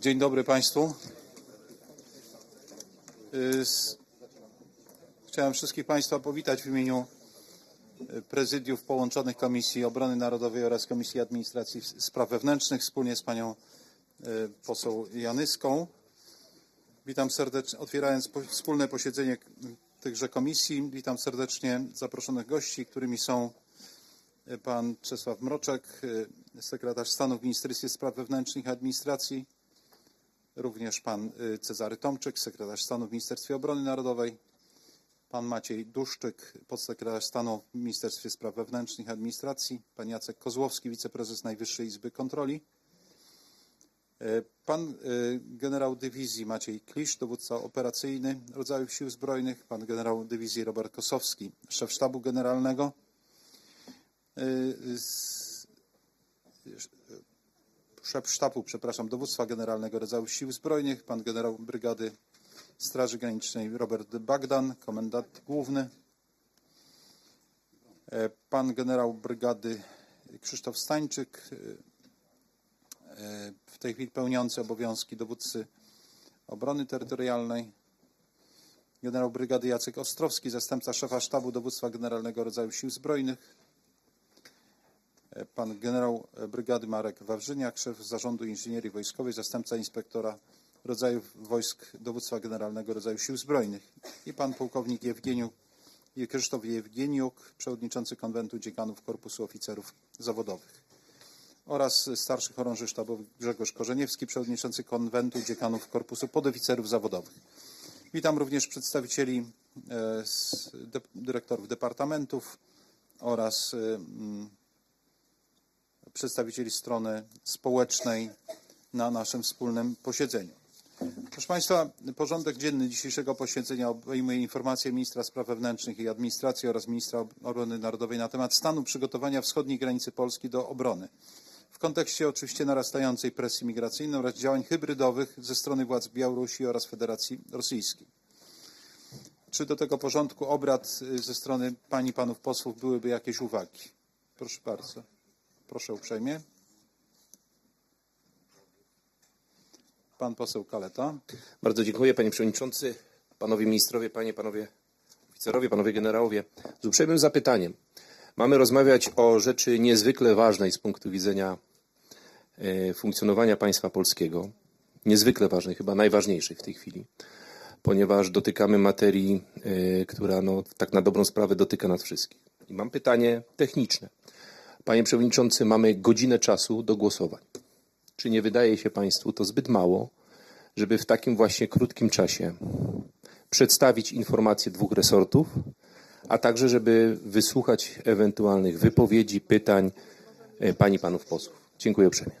Dzień dobry Państwu. Chciałem wszystkich Państwa powitać w imieniu prezydiów połączonych Komisji Obrony Narodowej oraz Komisji Administracji i Spraw Wewnętrznych wspólnie z panią poseł Janyską. Witam serdecznie, otwierając wspólne posiedzenie tychże komisji. Witam serdecznie zaproszonych gości, którymi są pan Czesław Mroczek, sekretarz stanu w Ministerstwie Spraw Wewnętrznych i Administracji, również pan Cezary Tomczyk, sekretarz stanu w Ministerstwie Obrony Narodowej, pan Maciej Duszczyk, podsekretarz stanu w Ministerstwie Spraw Wewnętrznych i Administracji, pan Jacek Kozłowski, wiceprezes Najwyższej Izby Kontroli, pan generał dywizji Maciej Klisz, dowódca operacyjny rodzajów Sił Zbrojnych, pan generał dywizji Robert Kosowski, szef sztabu generalnego, szef sztabu, dowództwa generalnego rodzajów Sił Zbrojnych, pan generał brygady Straży Granicznej Robert Bagdan, komendant główny, pan generał brygady Krzysztof Stańczyk, w tej chwili pełniący obowiązki dowódcy obrony terytorialnej, generał brygady Jacek Ostrowski, zastępca szefa sztabu dowództwa generalnego rodzaju Sił Zbrojnych, pan generał brygady Marek Wawrzyniak, szef zarządu inżynierii wojskowej, zastępca inspektora rodzajów wojsk dowództwa generalnego rodzaju Sił Zbrojnych i pan pułkownik Krzysztof Jewgieniuk, przewodniczący konwentu dziekanów Korpusu Oficerów Zawodowych oraz starszy chorąży sztabowy Grzegorz Korzeniewski, przewodniczący konwentu dziekanów Korpusu Podoficerów Zawodowych. Witam również przedstawicieli dyrektorów departamentów oraz przedstawicieli strony społecznej na naszym wspólnym posiedzeniu. Proszę Państwa, porządek dzienny dzisiejszego posiedzenia obejmuje informację ministra spraw wewnętrznych i administracji oraz ministra obrony narodowej na temat stanu przygotowania wschodniej granicy Polski do obrony. W kontekście oczywiście narastającej presji migracyjnej oraz działań hybrydowych ze strony władz Białorusi oraz Federacji Rosyjskiej. Czy do tego porządku obrad ze strony pań i panów posłów byłyby jakieś uwagi? Proszę bardzo. Proszę uprzejmie. Pan poseł Kaleta. Bardzo dziękuję, panie przewodniczący, panowie ministrowie, panowie oficerowie, panowie generałowie. Z uprzejmym zapytaniem. Mamy rozmawiać o rzeczy niezwykle ważnej z punktu widzenia funkcjonowania państwa polskiego. Niezwykle ważnej, chyba najważniejszej w tej chwili, ponieważ dotykamy materii, która tak na dobrą sprawę dotyka nas wszystkich. I mam pytanie techniczne. Panie przewodniczący, mamy godzinę czasu do głosowań. Czy nie wydaje się państwu to zbyt mało, żeby w takim właśnie krótkim czasie przedstawić informacje dwóch resortów, a także żeby wysłuchać ewentualnych wypowiedzi, pytań pań i panów posłów? Dziękuję uprzejmie.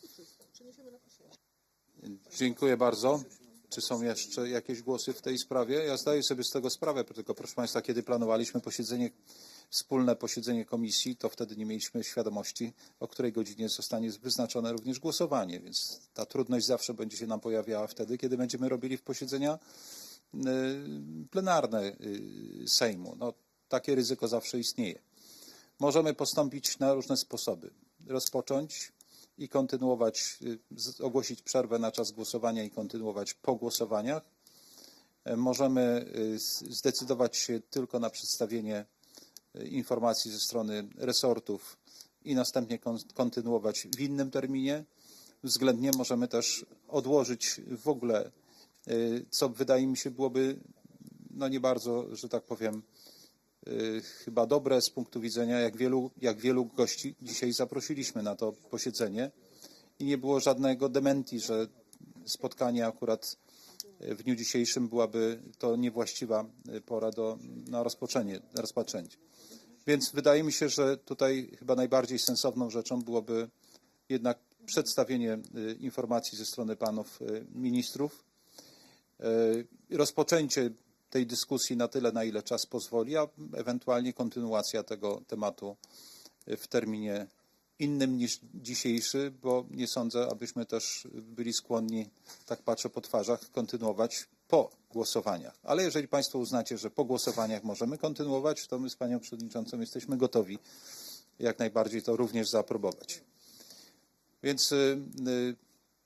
Dziękuję bardzo. Czy są jeszcze jakieś głosy w tej sprawie? Ja zdaję sobie z tego sprawę, tylko proszę Państwa, kiedy planowaliśmy wspólne posiedzenie komisji, to wtedy nie mieliśmy świadomości, o której godzinie zostanie wyznaczone również głosowanie, więc ta trudność zawsze będzie się nam pojawiała wtedy, kiedy będziemy robili posiedzenia plenarne Sejmu. Takie ryzyko zawsze istnieje. Możemy postąpić na różne sposoby. Rozpocząć i kontynuować, ogłosić przerwę na czas głosowania i kontynuować po głosowaniach. Możemy zdecydować się tylko na przedstawienie informacji ze strony resortów i następnie kontynuować w innym terminie. Względnie możemy też odłożyć w ogóle, co wydaje mi się byłoby nie bardzo, że tak powiem, chyba dobre z punktu widzenia, jak wielu gości dzisiaj zaprosiliśmy na to posiedzenie i nie było żadnego dementi, że spotkanie akurat w dniu dzisiejszym byłaby to niewłaściwa pora na rozpoczęcie. Więc wydaje mi się, że tutaj chyba najbardziej sensowną rzeczą byłoby jednak przedstawienie informacji ze strony panów ministrów, rozpoczęcie tej dyskusji na tyle, na ile czas pozwoli, a ewentualnie kontynuacja tego tematu w terminie innym niż dzisiejszy, bo nie sądzę, abyśmy też byli skłonni, tak patrzę po twarzach, kontynuować po głosowaniach. Ale jeżeli Państwo uznacie, że po głosowaniach możemy kontynuować, to my z Panią Przewodniczącą jesteśmy gotowi jak najbardziej to również zaaprobować. Więc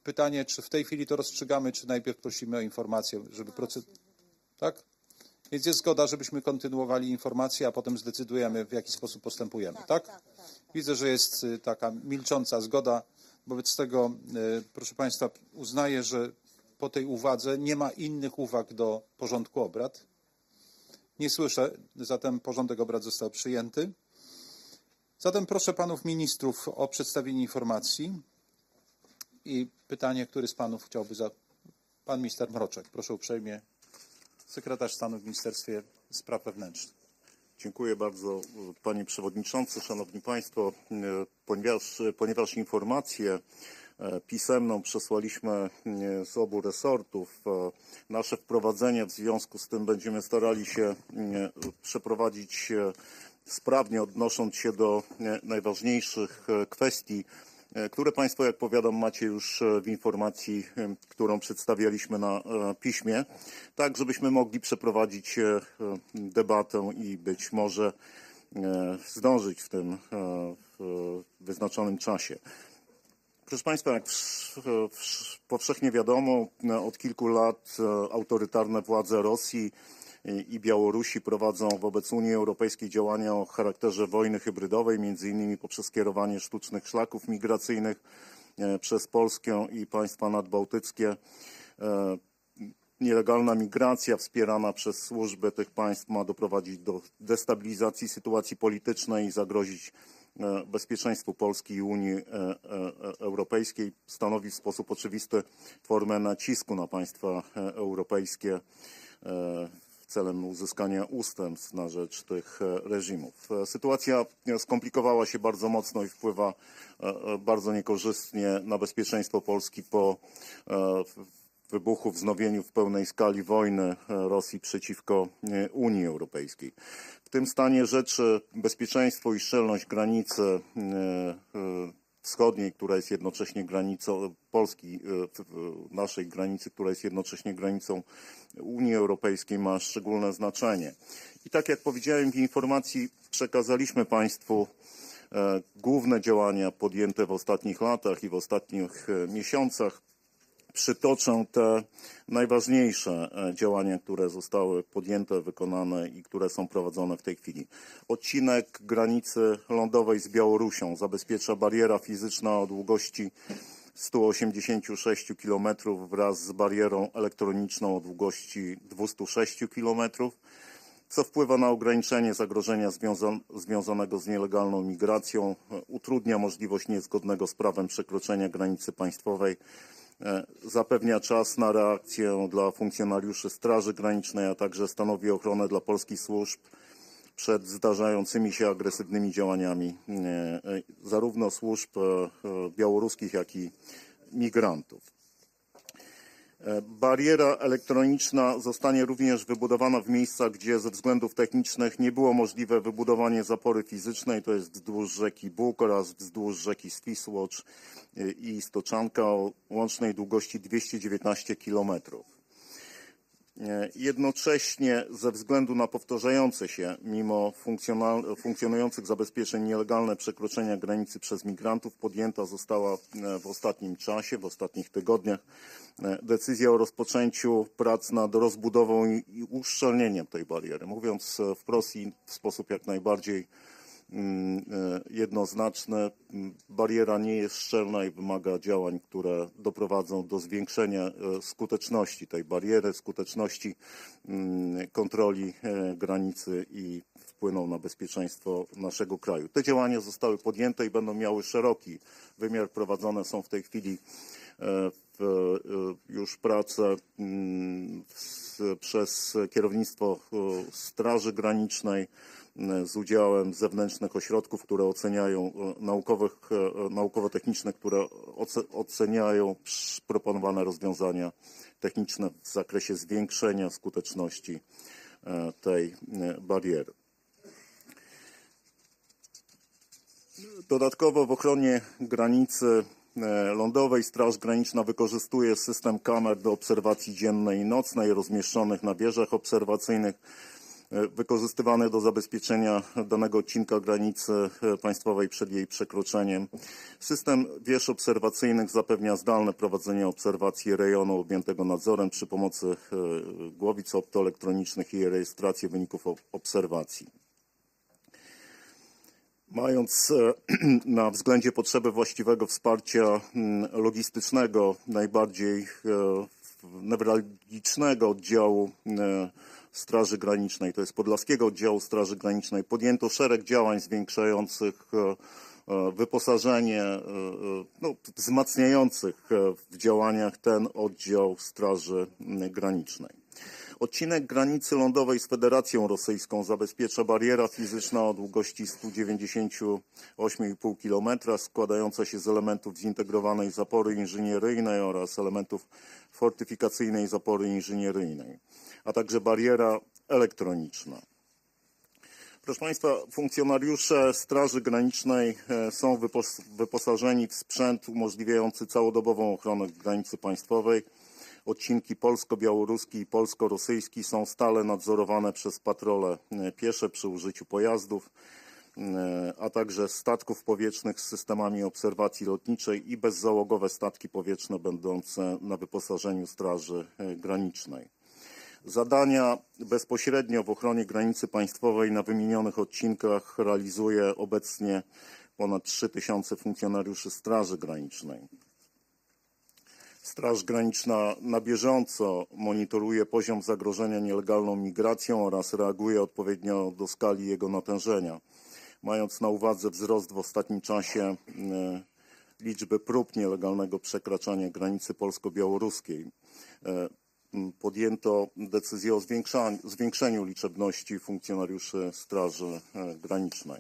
pytanie, czy w tej chwili to rozstrzygamy, czy najpierw prosimy o informację, żeby tak? Więc jest zgoda, żebyśmy kontynuowali informację, a potem zdecydujemy, w jaki sposób postępujemy, tak? Widzę, że jest taka milcząca zgoda. Wobec tego, proszę Państwa, uznaję, że po tej uwadze nie ma innych uwag do porządku obrad. Nie słyszę, zatem porządek obrad został przyjęty. Zatem proszę panów ministrów o przedstawienie informacji i pytanie, który z panów chciałby Pan minister Mroczek, proszę uprzejmie. Sekretarz stanu w Ministerstwie Spraw Wewnętrznych. Dziękuję bardzo, panie przewodniczący, szanowni państwo. Ponieważ informację pisemną przesłaliśmy z obu resortów, nasze wprowadzenie w związku z tym będziemy starali się przeprowadzić sprawnie, odnosząc się do najważniejszych kwestii, które państwo, jak powiadam, macie już w informacji, którą przedstawialiśmy na piśmie, tak żebyśmy mogli przeprowadzić debatę i być może zdążyć w tym wyznaczonym czasie. Proszę Państwa, jak powszechnie wiadomo, od kilku lat autorytarne władze Rosji i Białorusi prowadzą wobec Unii Europejskiej działania o charakterze wojny hybrydowej, między innymi poprzez kierowanie sztucznych szlaków migracyjnych przez Polskę i państwa nadbałtyckie. Nielegalna migracja wspierana przez służby tych państw ma doprowadzić do destabilizacji sytuacji politycznej i zagrozić bezpieczeństwu Polski i Unii Europejskiej. Stanowi w sposób oczywisty formę nacisku na państwa europejskie celem uzyskania ustępstw na rzecz tych reżimów. Sytuacja skomplikowała się bardzo mocno i wpływa bardzo niekorzystnie na bezpieczeństwo Polski po wybuchu, wznowieniu w pełnej skali wojny Rosji przeciwko Unii Europejskiej. W tym stanie rzeczy bezpieczeństwo i szczelność granicy wschodniej, która jest jednocześnie granicą Polski, naszej granicy, która jest jednocześnie granicą Unii Europejskiej, ma szczególne znaczenie. I tak jak powiedziałem w informacji, przekazaliśmy państwu główne działania podjęte w ostatnich latach i w ostatnich miesiącach. Przytoczę te najważniejsze działania, które zostały podjęte, wykonane i które są prowadzone w tej chwili. Odcinek granicy lądowej z Białorusią zabezpiecza bariera fizyczna o długości 186 km wraz z barierą elektroniczną o długości 206 km, co wpływa na ograniczenie zagrożenia związanego z nielegalną migracją, utrudnia możliwość niezgodnego z prawem przekroczenia granicy państwowej, zapewnia czas na reakcję dla funkcjonariuszy Straży Granicznej, a także stanowi ochronę dla polskich służb przed zdarzającymi się agresywnymi działaniami zarówno służb białoruskich, jak i migrantów. Bariera elektroniczna zostanie również wybudowana w miejscach, gdzie ze względów technicznych nie było możliwe wybudowanie zapory fizycznej, to jest wzdłuż rzeki Bug oraz wzdłuż rzeki Swisłocz i Stoczanka o łącznej długości 219 km. Jednocześnie ze względu na powtarzające się, mimo funkcjonujących zabezpieczeń, nielegalne przekroczenia granicy przez migrantów podjęta została w ostatnim czasie, w ostatnich tygodniach decyzja o rozpoczęciu prac nad rozbudową i uszczelnieniem tej bariery. Mówiąc wprost i w sposób jak najbardziej jednoznaczny, bariera nie jest szczelna i wymaga działań, które doprowadzą do zwiększenia skuteczności tej bariery, skuteczności kontroli granicy i wpłyną na bezpieczeństwo naszego kraju. Te działania zostały podjęte i będą miały szeroki wymiar. Prowadzone są w tej chwili już prace przez kierownictwo Straży Granicznej z udziałem zewnętrznych ośrodków, które oceniają naukowo-techniczne, które oceniają proponowane rozwiązania techniczne w zakresie zwiększenia skuteczności tej bariery. Dodatkowo w ochronie granicy lądowej Straż Graniczna wykorzystuje system kamer do obserwacji dziennej i nocnej rozmieszczonych na wieżach obserwacyjnych. wykorzystywany do zabezpieczenia danego odcinka granicy państwowej przed jej przekroczeniem. System wież obserwacyjnych zapewnia zdalne prowadzenie obserwacji rejonu objętego nadzorem przy pomocy głowic optoelektronicznych i rejestrację wyników obserwacji. Mając na względzie potrzebę właściwego wsparcia logistycznego najbardziej newralgicznego oddziału Straży Granicznej, to jest Podlaskiego Oddziału Straży Granicznej, podjęto szereg działań zwiększających wyposażenie, wzmacniających w działaniach ten oddział Straży Granicznej. Odcinek granicy lądowej z Federacją Rosyjską zabezpiecza bariera fizyczna o długości 198,5 km, składająca się z elementów zintegrowanej zapory inżynieryjnej oraz elementów fortyfikacyjnej zapory inżynieryjnej, a także bariera elektroniczna. Proszę Państwa, funkcjonariusze Straży Granicznej są wyposażeni w sprzęt umożliwiający całodobową ochronę granicy państwowej. Odcinki polsko-białoruski i polsko-rosyjski są stale nadzorowane przez patrole piesze przy użyciu pojazdów, a także statków powietrznych z systemami obserwacji lotniczej i bezzałogowe statki powietrzne będące na wyposażeniu Straży Granicznej. Zadania bezpośrednio w ochronie granicy państwowej na wymienionych odcinkach realizuje obecnie ponad 3000 funkcjonariuszy Straży Granicznej. Straż Graniczna na bieżąco monitoruje poziom zagrożenia nielegalną migracją oraz reaguje odpowiednio do skali jego natężenia. Mając na uwadze wzrost w ostatnim czasie liczby prób nielegalnego przekraczania granicy polsko-białoruskiej, podjęto decyzję o zwiększeniu liczebności funkcjonariuszy Straży Granicznej.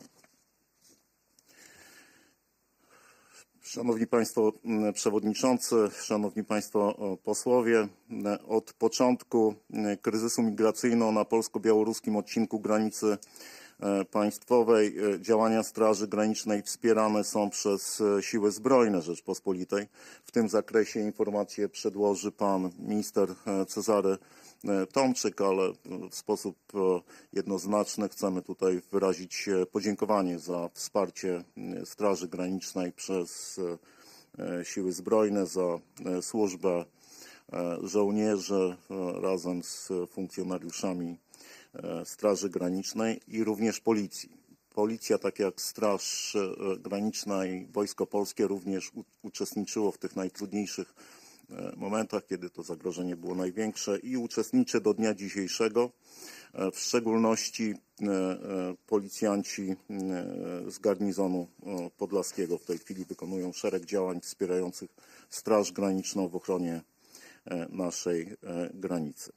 Szanowni Państwo Przewodniczący, Szanowni Państwo Posłowie, od początku kryzysu migracyjnego na polsko-białoruskim odcinku granicy państwowej działania Straży Granicznej wspierane są przez Siły Zbrojne Rzeczpospolitej. W tym zakresie informację przedłoży pan minister Cezary Tomczyk, ale w sposób jednoznaczny chcemy tutaj wyrazić podziękowanie za wsparcie Straży Granicznej przez Siły Zbrojne, za służbę żołnierzy razem z funkcjonariuszami Straży Granicznej i również Policji. Policja, tak jak Straż Graniczna i Wojsko Polskie, również uczestniczyło w tych najtrudniejszych momentach, kiedy to zagrożenie było największe i uczestniczy do dnia dzisiejszego. W szczególności policjanci z garnizonu podlaskiego w tej chwili wykonują szereg działań wspierających Straż Graniczną w ochronie naszej granicy.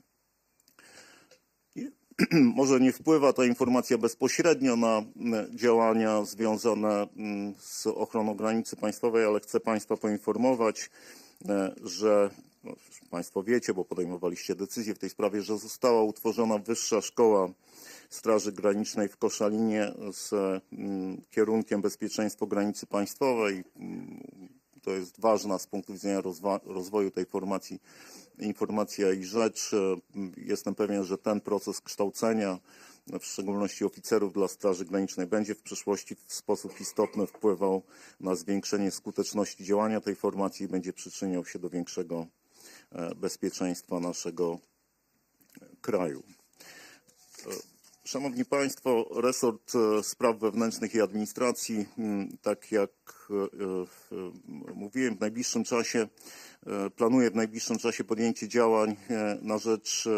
Może nie wpływa ta informacja bezpośrednio na działania związane z ochroną granicy państwowej, ale chcę Państwa poinformować, że Państwo wiecie, bo podejmowaliście decyzję w tej sprawie, że została utworzona Wyższa Szkoła Straży Granicznej w Koszalinie z kierunkiem bezpieczeństwo granicy państwowej. To jest ważna z punktu widzenia rozwoju tej formacji informacja i rzecz. Jestem pewien, że ten proces kształcenia, w szczególności oficerów dla Straży Granicznej, będzie w przyszłości w sposób istotny wpływał na zwiększenie skuteczności działania tej formacji i będzie przyczyniał się do większego bezpieczeństwa naszego kraju. Szanowni Państwo, resort spraw wewnętrznych i administracji, tak jak mówiłem, planuje w najbliższym czasie podjęcie działań na rzecz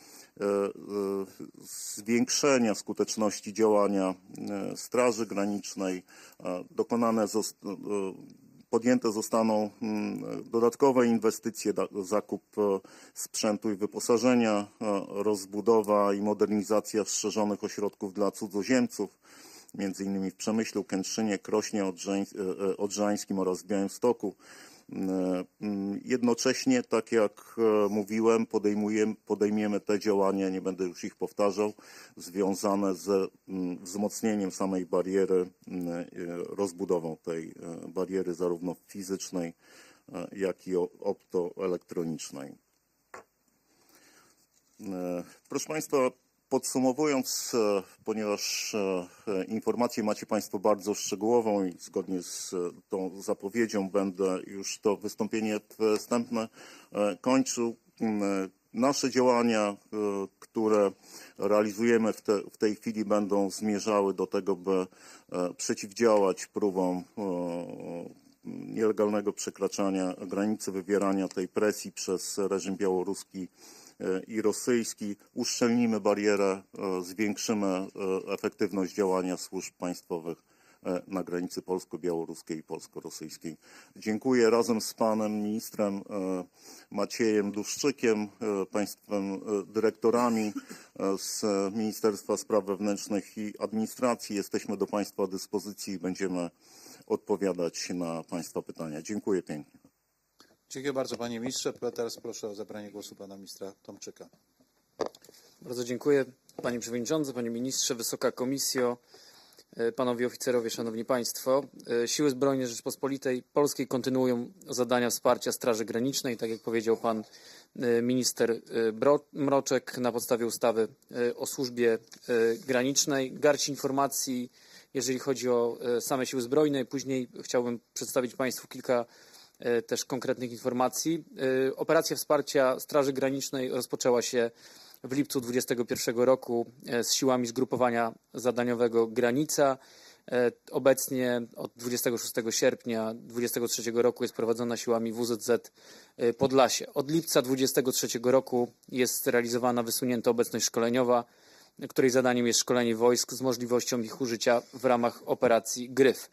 zwiększenia skuteczności działania Straży Granicznej. Podjęte zostaną dodatkowe inwestycje, zakup sprzętu i wyposażenia, rozbudowa i modernizacja strzeżonych ośrodków dla cudzoziemców, między innymi w Przemyślu, Kętrzynie, Krośnie Odrzańskim oraz w Białymstoku. Jednocześnie, tak jak mówiłem, podejmiemy te działania, nie będę już ich powtarzał, związane z wzmocnieniem samej bariery, rozbudową tej bariery zarówno fizycznej, jak i optoelektronicznej. Proszę Państwa, Podsumowując, ponieważ informację macie Państwo bardzo szczegółową i zgodnie z tą zapowiedzią będę już to wystąpienie wstępne kończył. Nasze działania, które realizujemy w tej chwili, będą zmierzały do tego, by przeciwdziałać próbom nielegalnego przekraczania granicy, wywierania tej presji przez reżim białoruski i rosyjski. Uszczelnimy barierę, zwiększymy efektywność działania służb państwowych na granicy polsko-białoruskiej i polsko-rosyjskiej. Dziękuję razem z panem ministrem Maciejem Duszczykiem, państwem dyrektorami z Ministerstwa Spraw Wewnętrznych i Administracji. Jesteśmy do państwa dyspozycji i będziemy odpowiadać na państwa pytania. Dziękuję pięknie. Dziękuję bardzo, panie ministrze. Teraz proszę o zabranie głosu pana ministra Tomczyka. Bardzo dziękuję, panie przewodniczący, panie ministrze, wysoka komisjo, panowie oficerowie, szanowni państwo. Siły Zbrojne Rzeczypospolitej Polskiej kontynuują zadania wsparcia Straży Granicznej, tak jak powiedział pan minister Mroczek, na podstawie ustawy o służbie granicznej. Garść informacji, jeżeli chodzi o same Siły Zbrojne. Później chciałbym przedstawić państwu kilka też konkretnych informacji. Operacja wsparcia Straży Granicznej rozpoczęła się w lipcu 2021 roku z siłami zgrupowania zadaniowego Granica. Obecnie od 26 sierpnia 2023 roku jest prowadzona siłami WZZ Podlasie. Od lipca 2023 roku jest realizowana wysunięta obecność szkoleniowa, której zadaniem jest szkolenie wojsk z możliwością ich użycia w ramach operacji Gryf.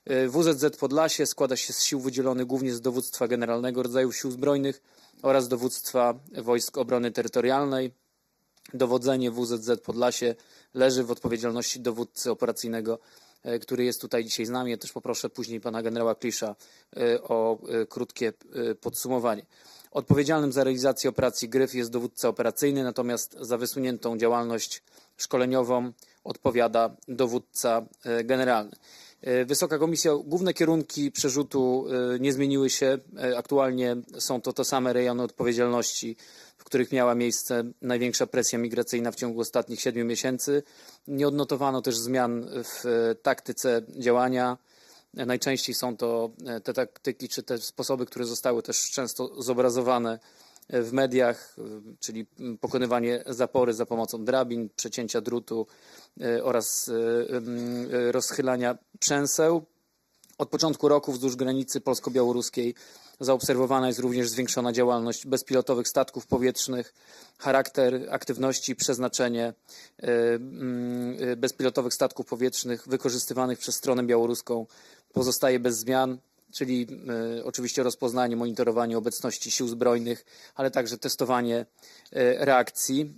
WZZ Podlasie składa się z sił wydzielonych głównie z Dowództwa Generalnego Rodzajów Sił Zbrojnych oraz Dowództwa Wojsk Obrony Terytorialnej. Dowodzenie WZZ Podlasie leży w odpowiedzialności dowódcy operacyjnego, który jest tutaj dzisiaj z nami. Ja też poproszę później pana generała Klisza o krótkie podsumowanie. Odpowiedzialnym za realizację operacji Gryf jest dowódca operacyjny, natomiast za wysuniętą działalność szkoleniową odpowiada dowódca generalny. Wysoka Komisjo, główne kierunki przerzutu nie zmieniły się. Aktualnie są to same rejony odpowiedzialności, w których miała miejsce największa presja migracyjna w ciągu ostatnich 7 miesięcy. Nie odnotowano też zmian w taktyce działania. Najczęściej są to te taktyki czy te sposoby, które zostały też często zobrazowane w mediach, czyli pokonywanie zapory za pomocą drabin, przecięcia drutu oraz rozchylania przęseł. Od początku roku wzdłuż granicy polsko-białoruskiej zaobserwowana jest również zwiększona działalność bezpilotowych statków powietrznych. Charakter aktywności i przeznaczenie bezpilotowych statków powietrznych wykorzystywanych przez stronę białoruską pozostaje bez zmian, czyli oczywiście rozpoznanie, monitorowanie obecności sił zbrojnych, ale także testowanie reakcji.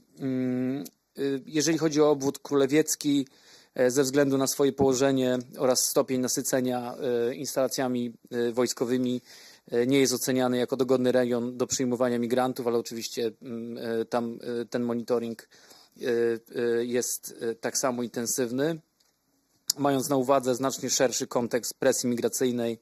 Jeżeli chodzi o obwód królewiecki, ze względu na swoje położenie oraz stopień nasycenia instalacjami wojskowymi nie jest oceniany jako dogodny rejon do przyjmowania migrantów, ale oczywiście tam ten monitoring jest tak samo intensywny. Mając na uwadze znacznie szerszy kontekst presji migracyjnej,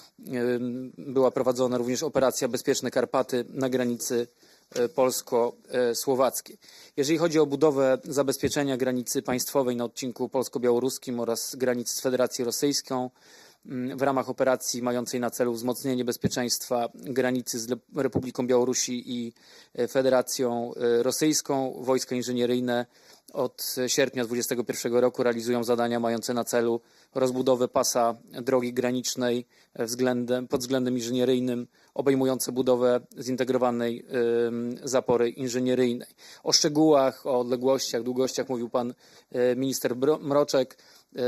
była prowadzona również operacja Bezpieczne Karpaty na granicy polsko-słowackiej. Jeżeli chodzi o budowę zabezpieczenia granicy państwowej na odcinku polsko-białoruskim oraz granicy z Federacją Rosyjską, w ramach operacji mającej na celu wzmocnienie bezpieczeństwa granicy z Republiką Białorusi i Federacją Rosyjską, wojska inżynieryjne od sierpnia 2021 roku realizują zadania mające na celu rozbudowę pasa drogi granicznej pod względem inżynieryjnym, obejmujące budowę zintegrowanej zapory inżynieryjnej. O szczegółach, o odległościach, długościach mówił pan minister Mroczek.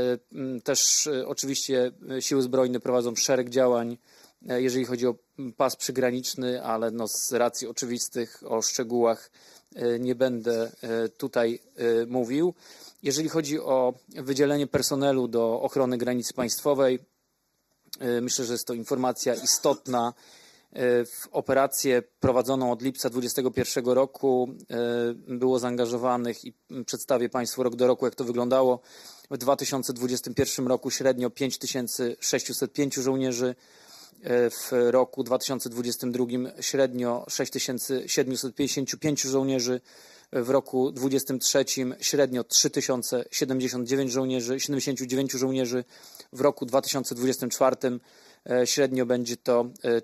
Też oczywiście Siły Zbrojne prowadzą szereg działań, jeżeli chodzi o pas przygraniczny, ale z racji oczywistych o szczegółach nie będę tutaj mówił. Jeżeli chodzi o wydzielenie personelu do ochrony granicy państwowej, myślę, że jest to informacja istotna. W operację prowadzoną od lipca 2021 roku było zaangażowanych i przedstawię państwu rok do roku, jak to wyglądało. W 2021 roku średnio 5605 żołnierzy, w roku 2022 średnio 6755 żołnierzy. w roku 2023 średnio 3079 żołnierzy, 79 żołnierzy, w roku 2024 średnio będzie to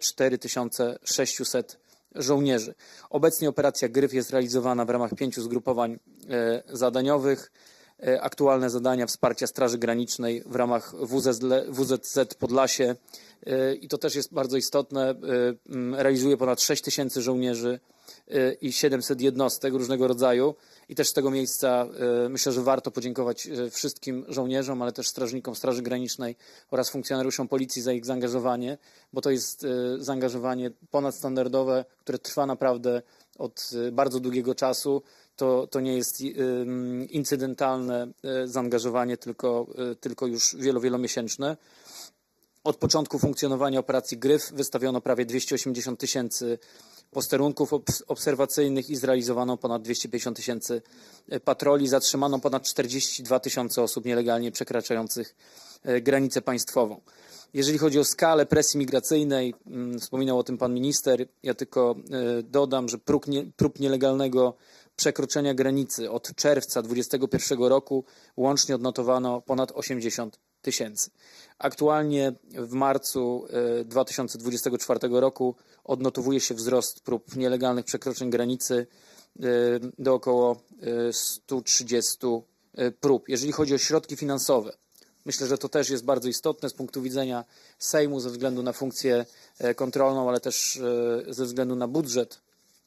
4600 żołnierzy. Obecnie operacja Gryf jest realizowana w ramach 5 zgrupowań zadaniowych. Aktualne zadania wsparcia Straży Granicznej w ramach WZZ Podlasie i to też jest bardzo istotne, realizuje ponad 6 tysięcy żołnierzy i 700 jednostek różnego rodzaju i też z tego miejsca myślę, że warto podziękować wszystkim żołnierzom, ale też strażnikom Straży Granicznej oraz funkcjonariuszom Policji za ich zaangażowanie, bo to jest zaangażowanie ponadstandardowe, które trwa naprawdę od bardzo długiego czasu. To nie jest incydentalne zaangażowanie, tylko już wielomiesięczne. Od początku funkcjonowania operacji Gryf wystawiono prawie 280 tysięcy posterunków obserwacyjnych i zrealizowano ponad 250 tysięcy patroli. Zatrzymano ponad 42 tysiące osób nielegalnie przekraczających granicę państwową. Jeżeli chodzi o skalę presji migracyjnej, wspominał o tym pan minister, ja tylko dodam, że prób nielegalnego przekroczenia granicy od czerwca 2021 roku łącznie odnotowano ponad 80 tysięcy. Aktualnie w marcu 2024 roku odnotowuje się wzrost prób nielegalnych przekroczeń granicy do około 130 prób. Jeżeli chodzi o środki finansowe, myślę, że to też jest bardzo istotne z punktu widzenia Sejmu ze względu na funkcję kontrolną, ale też ze względu na budżet,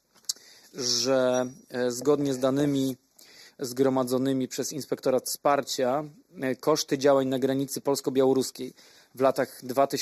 że zgodnie z danymi zgromadzonymi przez Inspektorat Wsparcia koszty działań na granicy polsko-białoruskiej w latach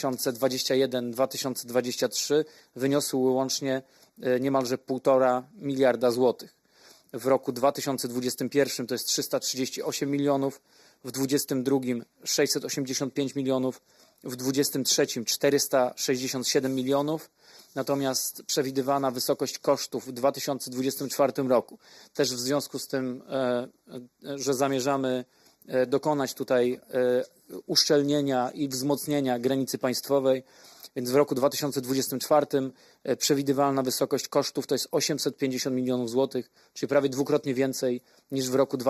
2021-2023 wyniosły łącznie niemalże 1,5 miliarda złotych. W roku 2021 to jest 338 milionów, w 2022 685 milionów, w 2023 467 milionów. Natomiast przewidywana wysokość kosztów w 2024 roku, też w związku z tym, że zamierzamy dokonać tutaj uszczelnienia i wzmocnienia granicy państwowej, więc w roku 2024 przewidywalna wysokość kosztów to jest 850 milionów złotych, czyli prawie dwukrotnie więcej niż w roku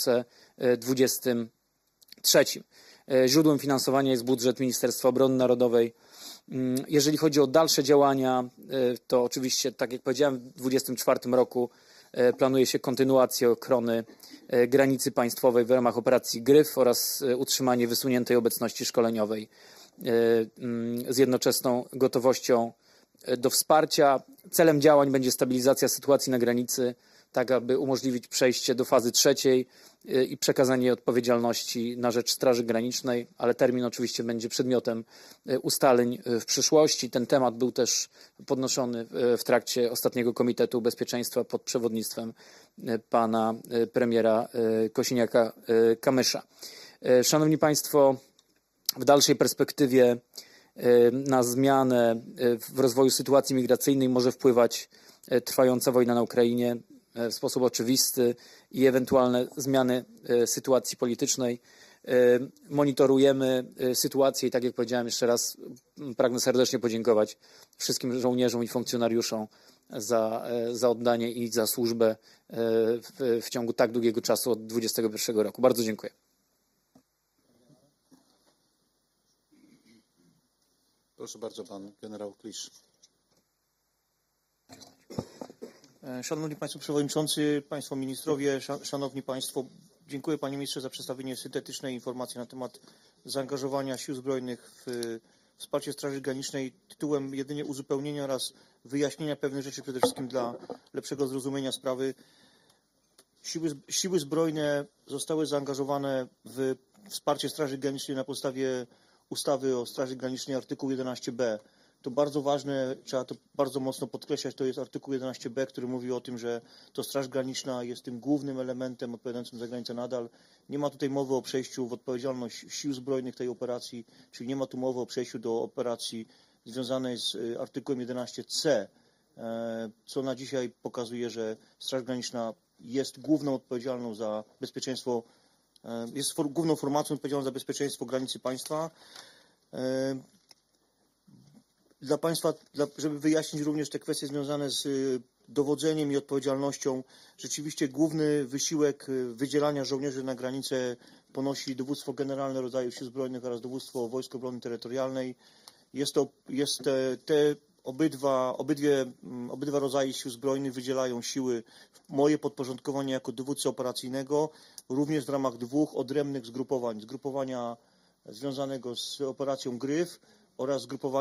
2023. Źródłem finansowania jest budżet Ministerstwa Obrony Narodowej. Jeżeli chodzi o dalsze działania, to oczywiście, tak jak powiedziałem, w 2024 roku planuje się kontynuację ochrony granicy państwowej w ramach operacji Gryf oraz utrzymanie wysuniętej obecności szkoleniowej z jednoczesną gotowością do wsparcia. Celem działań będzie stabilizacja sytuacji na granicy, tak aby umożliwić przejście do fazy trzeciej i przekazanie odpowiedzialności na rzecz Straży Granicznej, ale termin oczywiście będzie przedmiotem ustaleń w przyszłości. Ten temat był też podnoszony w trakcie ostatniego Komitetu Bezpieczeństwa pod przewodnictwem pana premiera Kosiniaka-Kamysza. Szanowni Państwo, w dalszej perspektywie na zmianę w rozwoju sytuacji migracyjnej może wpływać trwająca wojna na Ukrainie w sposób oczywisty i ewentualne zmiany sytuacji politycznej. Monitorujemy sytuację i tak jak powiedziałem jeszcze raz, pragnę serdecznie podziękować wszystkim żołnierzom i funkcjonariuszom za oddanie i za służbę w ciągu tak długiego czasu od 2021 roku. Bardzo dziękuję. Proszę bardzo, pan generał Klisz. Szanowni Państwo Przewodniczący, Państwo Ministrowie, Szanowni Państwo, dziękuję Panie Ministrze za przedstawienie syntetycznej informacji na temat zaangażowania Sił Zbrojnych w wsparcie Straży Granicznej tytułem jedynie uzupełnienia oraz wyjaśnienia pewnych rzeczy, przede wszystkim dla lepszego zrozumienia sprawy. Siły Zbrojne zostały zaangażowane w wsparcie Straży Granicznej na podstawie ustawy o Straży Granicznej artykuł 11b. To bardzo ważne, trzeba to bardzo mocno podkreślać, to jest artykuł 11b, który mówi o tym, że to Straż Graniczna jest tym głównym elementem odpowiadającym za granicę nadal. Nie ma tutaj mowy o przejściu w odpowiedzialność Sił Zbrojnych tej operacji, czyli nie ma tu mowy o przejściu do operacji związanej z artykułem 11c, co na dzisiaj pokazuje, że Straż Graniczna jest główną odpowiedzialną za bezpieczeństwo, jest główną formacją odpowiedzialną za bezpieczeństwo granicy państwa. Dla Państwa, żeby wyjaśnić również te kwestie związane z dowodzeniem i odpowiedzialnością. Rzeczywiście główny wysiłek wydzielania żołnierzy na granicę ponosi Dowództwo Generalne Rodzajów Sił Zbrojnych oraz Dowództwo Wojsk Obrony Terytorialnej. Obydwa rodzaje Sił Zbrojnych wydzielają siły w moje podporządkowanie jako dowódcy operacyjnego, również w ramach dwóch odrębnych zgrupowań. Zgrupowania związanego z operacją Gryf oraz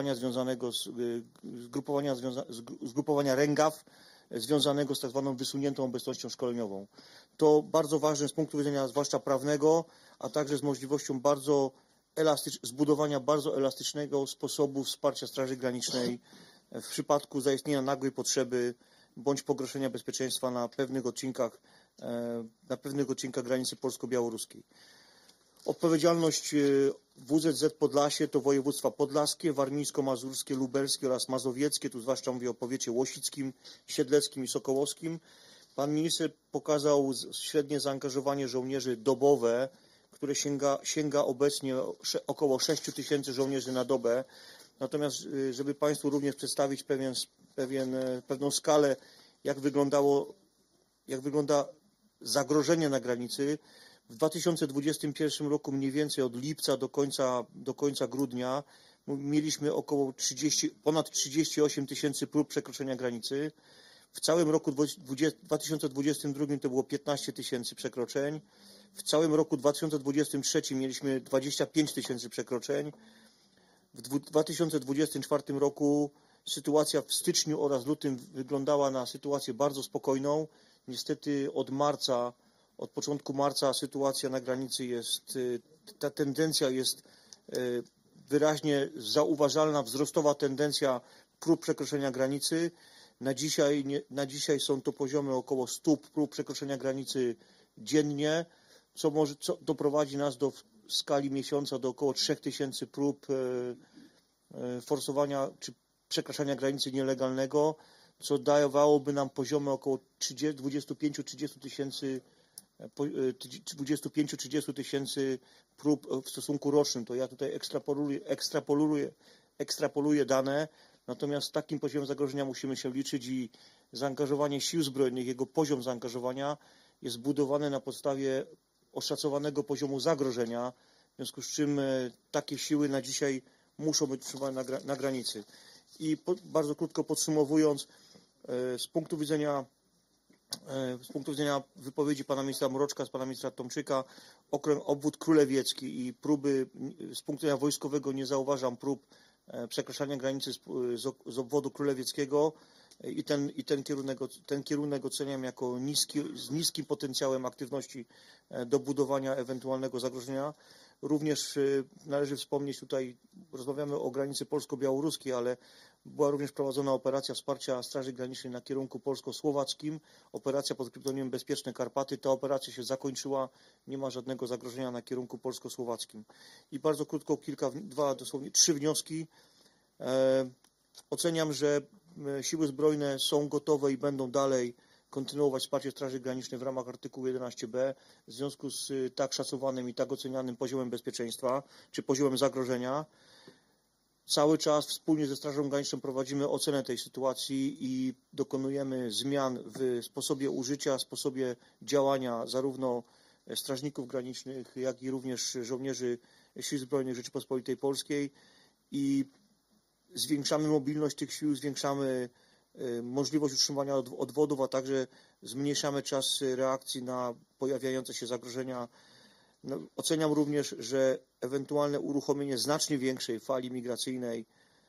zgrupowania Ręgaw związanego z tak zwaną wysuniętą obecnością szkoleniową. To bardzo ważne z punktu widzenia zwłaszcza prawnego, a także z możliwością zbudowania bardzo elastycznego sposobu wsparcia Straży Granicznej w przypadku zaistnienia nagłej potrzeby bądź pogorszenia bezpieczeństwa na pewnych odcinkach granicy polsko-białoruskiej. Odpowiedzialność WZZ Podlasie to województwa podlaskie, warmińsko-mazurskie, lubelskie oraz mazowieckie. Tu zwłaszcza mówię o powiecie łosickim, siedleckim i sokołowskim. Pan minister pokazał średnie zaangażowanie żołnierzy dobowe, które sięga obecnie około 6 000 żołnierzy na dobę. Natomiast, żeby Państwu również przedstawić pewną skalę, jak wygląda zagrożenie na granicy, w 2021 roku mniej więcej od lipca do końca grudnia mieliśmy ponad 38 000 prób przekroczenia granicy. W całym roku 2022 to było 15 000 przekroczeń. W całym roku 2023 mieliśmy 25 000 przekroczeń. W 2024 roku sytuacja w styczniu oraz lutym wyglądała na sytuację bardzo spokojną. Niestety od początku marca sytuacja na granicy ta tendencja jest wyraźnie zauważalna, wzrostowa tendencja prób przekroczenia granicy. Na dzisiaj są to poziomy około 100 prób przekroczenia granicy dziennie, co doprowadzi nas w skali miesiąca do około 3000 prób forsowania czy przekraczania granicy nielegalnego, co dawałoby nam poziomy około 25-30 tysięcy prób w stosunku rocznym. To ja tutaj ekstrapoluję dane, natomiast z takim poziomem zagrożenia musimy się liczyć i zaangażowanie Sił Zbrojnych, jego poziom zaangażowania jest budowany na podstawie oszacowanego poziomu zagrożenia, w związku z czym takie siły na dzisiaj muszą być utrzymane na granicy. I bardzo krótko podsumowując, z punktu widzenia wypowiedzi pana ministra Mroczka, z pana ministra Tomczyka, obwód królewiecki i próby, z punktu widzenia wojskowego nie zauważam prób przekraczania granicy z obwodu królewieckiego i ten kierunek oceniam jako z niskim potencjałem aktywności do budowania ewentualnego zagrożenia. Również należy wspomnieć, tutaj rozmawiamy o granicy polsko-białoruskiej, ale była również prowadzona operacja wsparcia Straży Granicznej na kierunku polsko-słowackim, operacja pod kryptonimem Bezpieczne Karpaty. Ta operacja się zakończyła, nie ma żadnego zagrożenia na kierunku polsko-słowackim. I bardzo krótko dosłownie 3 wnioski. Oceniam, że Siły Zbrojne są gotowe i będą dalej kontynuować wsparcie Straży Granicznej w ramach artykułu 11b w związku z tak szacowanym i tak ocenianym poziomem bezpieczeństwa czy poziomem zagrożenia. Cały czas wspólnie ze Strażą Graniczną prowadzimy ocenę tej sytuacji i dokonujemy zmian w sposobie użycia, sposobie działania zarówno strażników granicznych, jak i również żołnierzy Sił Zbrojnych Rzeczypospolitej Polskiej i zwiększamy mobilność tych sił, zwiększamy możliwość utrzymania odwodów, a także zmniejszamy czas reakcji na pojawiające się zagrożenia. Oceniam również, że ewentualne uruchomienie znacznie większej fali migracyjnej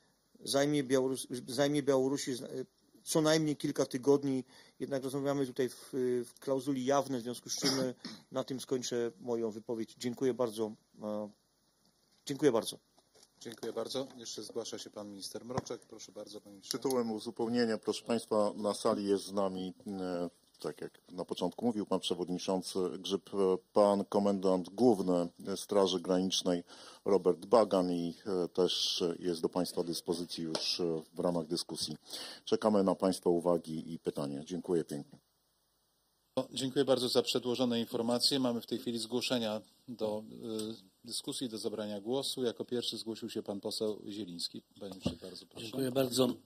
zajmie Białorusi co najmniej kilka tygodni. Jednak rozmawiamy tutaj w klauzuli jawnej, w związku z czym na tym skończę moją wypowiedź. Dziękuję bardzo. Dziękuję bardzo. Dziękuję bardzo. Jeszcze zgłasza się pan minister Mroczek. Proszę bardzo, panie ministrze. Tytułem uzupełnienia, proszę Państwa, na sali jest z nami, tak jak na początku mówił pan przewodniczący Grzyb, pan komendant główny Straży Granicznej Robert Bagan i też jest do Państwa dyspozycji już w ramach dyskusji. Czekamy na Państwa uwagi i pytania. Dziękuję pięknie. Dziękuję bardzo za przedłożone informacje. Mamy w tej chwili zgłoszenia do dyskusji, do zabrania głosu. Jako pierwszy zgłosił się pan poseł Zieliński. Panie ministrze, bardzo proszę. Dziękuję bardzo.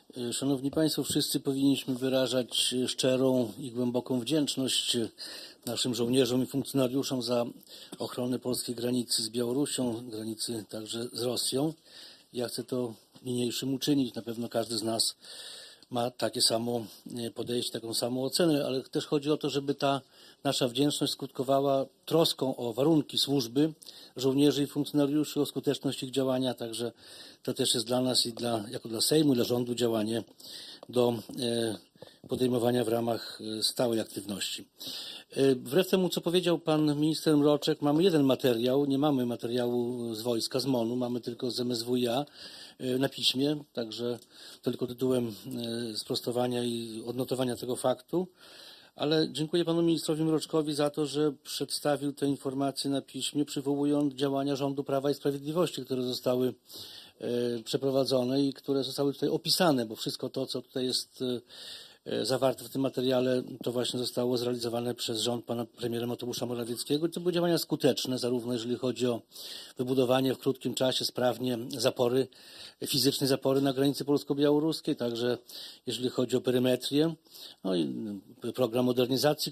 Szanowni Państwo, wszyscy powinniśmy wyrażać szczerą i głęboką wdzięczność naszym żołnierzom i funkcjonariuszom za ochronę polskiej granicy z Białorusią, granicy także z Rosją. Ja chcę to niniejszym uczynić. Na pewno każdy z nas ma takie samo podejście, taką samą ocenę, ale też chodzi o to, żeby ta nasza wdzięczność skutkowała troską o warunki służby żołnierzy i funkcjonariuszy, o skuteczność ich działania. Także to też jest dla nas i jako dla Sejmu, dla rządu działanie do podejmowania w ramach stałej aktywności. Wbrew temu, co powiedział pan minister Mroczek, mamy jeden materiał, nie mamy materiału z wojska, z MON-u, mamy tylko z MSWiA na piśmie, także tylko tytułem sprostowania i odnotowania tego faktu. Ale dziękuję panu ministrowi Mroczkowi za to, że przedstawił te informacje na piśmie, przywołując działania rządu Prawa i Sprawiedliwości, które zostały przeprowadzone i które zostały tutaj opisane, bo wszystko to, co tutaj jest zawarte w tym materiale, to właśnie zostało zrealizowane przez rząd pana premiera Mateusza Morawieckiego. To były działania skuteczne, zarówno jeżeli chodzi o wybudowanie w krótkim czasie sprawnie fizycznej zapory na granicy polsko-białoruskiej, także jeżeli chodzi o perymetrię. No i program modernizacji,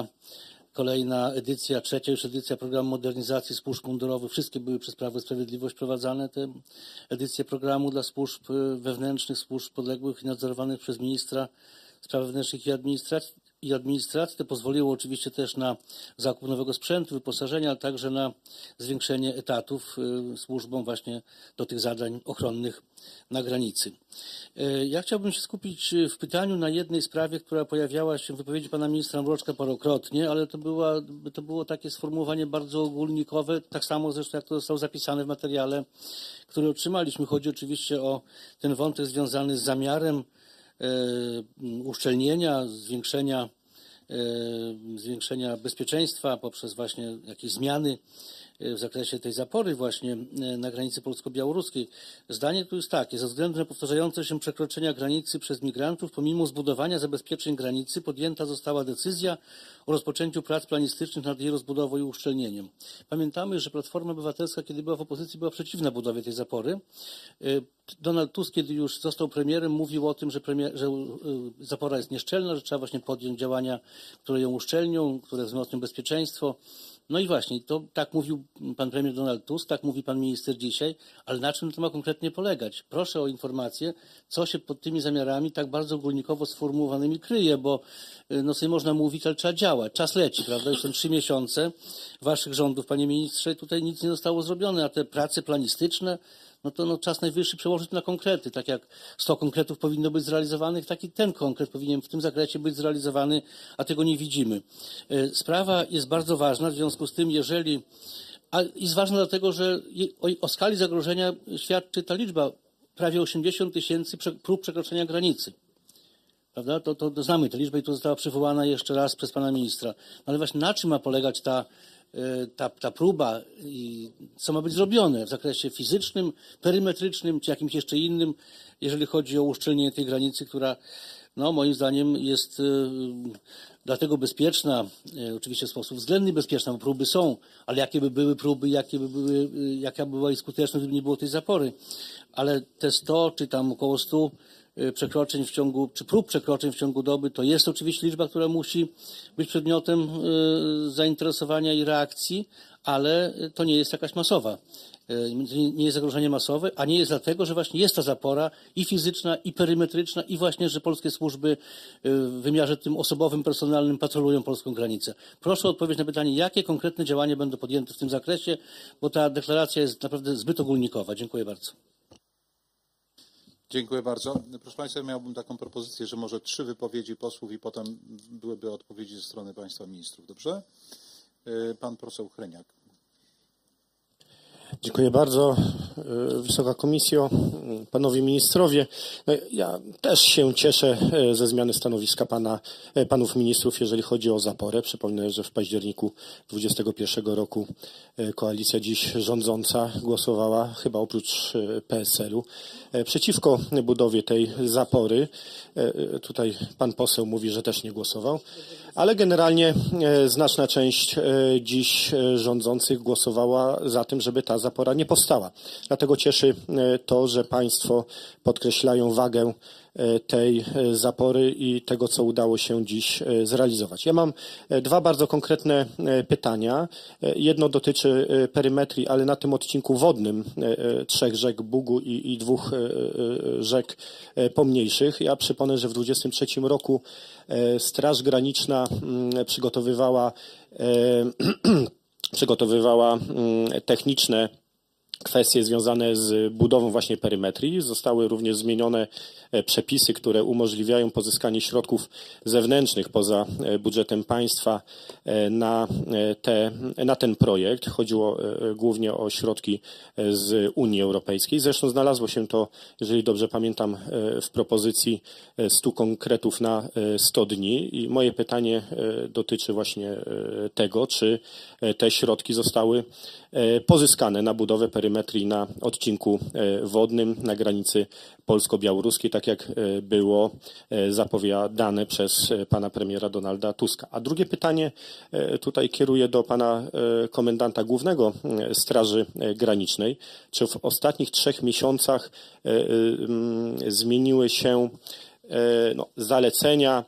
kolejna edycja, trzecia już edycja programu modernizacji służb mundurowych. Wszystkie były przez Prawo i Sprawiedliwość prowadzane, te edycje programu dla służb wewnętrznych, służb podległych i nadzorowanych przez ministra spraw wewnętrznych i administracji. To pozwoliło oczywiście też na zakup nowego sprzętu, wyposażenia, ale także na zwiększenie etatów służbom właśnie do tych zadań ochronnych na granicy. Ja chciałbym się skupić w pytaniu na jednej sprawie, która pojawiała się w wypowiedzi pana ministra Mroczka parokrotnie, ale to było takie sformułowanie bardzo ogólnikowe, tak samo zresztą jak to zostało zapisane w materiale, który otrzymaliśmy. Chodzi oczywiście o ten wątek związany z zamiarem uszczelnienia, zwiększenia bezpieczeństwa poprzez właśnie jakieś zmiany w zakresie tej zapory właśnie na granicy polsko-białoruskiej. Zdanie tu jest takie: ze względu na powtarzające się przekroczenia granicy przez migrantów, pomimo zbudowania zabezpieczeń granicy, podjęta została decyzja o rozpoczęciu prac planistycznych nad jej rozbudową i uszczelnieniem. Pamiętamy, że Platforma Obywatelska, kiedy była w opozycji, była przeciwna budowie tej zapory. Donald Tusk, kiedy już został premierem, mówił o tym, że zapora jest nieszczelna, że trzeba właśnie podjąć działania, które ją uszczelnią, które wzmocnią bezpieczeństwo. No i właśnie, to tak mówił pan premier Donald Tusk, tak mówi pan minister dzisiaj, ale na czym to ma konkretnie polegać? Proszę o informację, co się pod tymi zamiarami tak bardzo ogólnikowo sformułowanymi kryje, bo no sobie można mówić, ale trzeba działać. Czas leci, prawda? Już są 3 miesiące waszych rządów, panie ministrze, tutaj nic nie zostało zrobione, a te prace planistyczne, no to czas najwyższy przełożyć na konkrety. Tak jak 100 konkretów powinno być zrealizowanych, tak i ten konkret powinien w tym zakresie być zrealizowany, a tego nie widzimy. Sprawa jest bardzo ważna, w związku z tym, jest ważna dlatego, że o skali zagrożenia świadczy ta liczba, prawie 80 000 prób przekroczenia granicy. Prawda? To znamy tę liczbę i tu została przywołana jeszcze raz przez pana ministra. No ale właśnie na czym ma polegać ta próba i co ma być zrobione w zakresie fizycznym, perymetrycznym czy jakimś jeszcze innym, jeżeli chodzi o uszczelnienie tej granicy, która moim zdaniem jest dlatego bezpieczna, oczywiście w sposób względny bezpieczna, bo próby są, ale jakie by były próby, jaka by była ich skuteczność, gdyby nie było tej zapory. Ale te 100 czy tam około 100 przekroczeń czy prób przekroczeń w ciągu doby, to jest oczywiście liczba, która musi być przedmiotem zainteresowania i reakcji, ale to nie jest jakaś masowa. Nie jest zagrożenie masowe, a nie jest dlatego, że właśnie jest ta zapora i fizyczna, i perymetryczna, i właśnie, że polskie służby w wymiarze tym osobowym, personalnym patrolują polską granicę. Proszę o odpowiedź na pytanie, jakie konkretne działania będą podjęte w tym zakresie, bo ta deklaracja jest naprawdę zbyt ogólnikowa. Dziękuję bardzo. Dziękuję bardzo. Proszę Państwa, miałbym taką propozycję, że może 3 wypowiedzi posłów i potem byłyby odpowiedzi ze strony Państwa ministrów. Dobrze? Pan poseł Hreniak. Dziękuję bardzo. Wysoka Komisjo, Panowie Ministrowie. Ja też się cieszę ze zmiany stanowiska Panów Ministrów, jeżeli chodzi o zaporę. Przypomnę, że w październiku 2021 roku koalicja dziś rządząca głosowała, chyba oprócz PSL-u, przeciwko budowie tej zapory. Tutaj pan poseł mówi, że też nie głosował. Ale generalnie znaczna część dziś rządzących głosowała za tym, żeby ta zapora nie powstała. Dlatego cieszy to, że państwo podkreślają wagę tej zapory i tego, co udało się dziś zrealizować. Ja mam dwa bardzo konkretne pytania. Jedno dotyczy perymetrii, ale na tym odcinku wodnym 3 rzek Bugu i 2 rzek pomniejszych. Ja przypomnę, że w 2023 roku Straż Graniczna przygotowywała techniczne kwestie związane z budową właśnie perymetrii. Zostały również zmienione przepisy, które umożliwiają pozyskanie środków zewnętrznych poza budżetem państwa na ten projekt. Chodziło głównie o środki z Unii Europejskiej. Zresztą znalazło się to, jeżeli dobrze pamiętam, w propozycji 100 konkretów na 100 dni. I moje pytanie dotyczy właśnie tego, czy te środki zostały pozyskane na budowę perymetrii na odcinku wodnym na granicy polsko-białoruskiej, tak jak było zapowiadane przez pana premiera Donalda Tuska. A drugie pytanie tutaj kieruję do pana komendanta głównego Straży Granicznej. Czy w ostatnich 3 miesiącach zmieniły się zalecenia,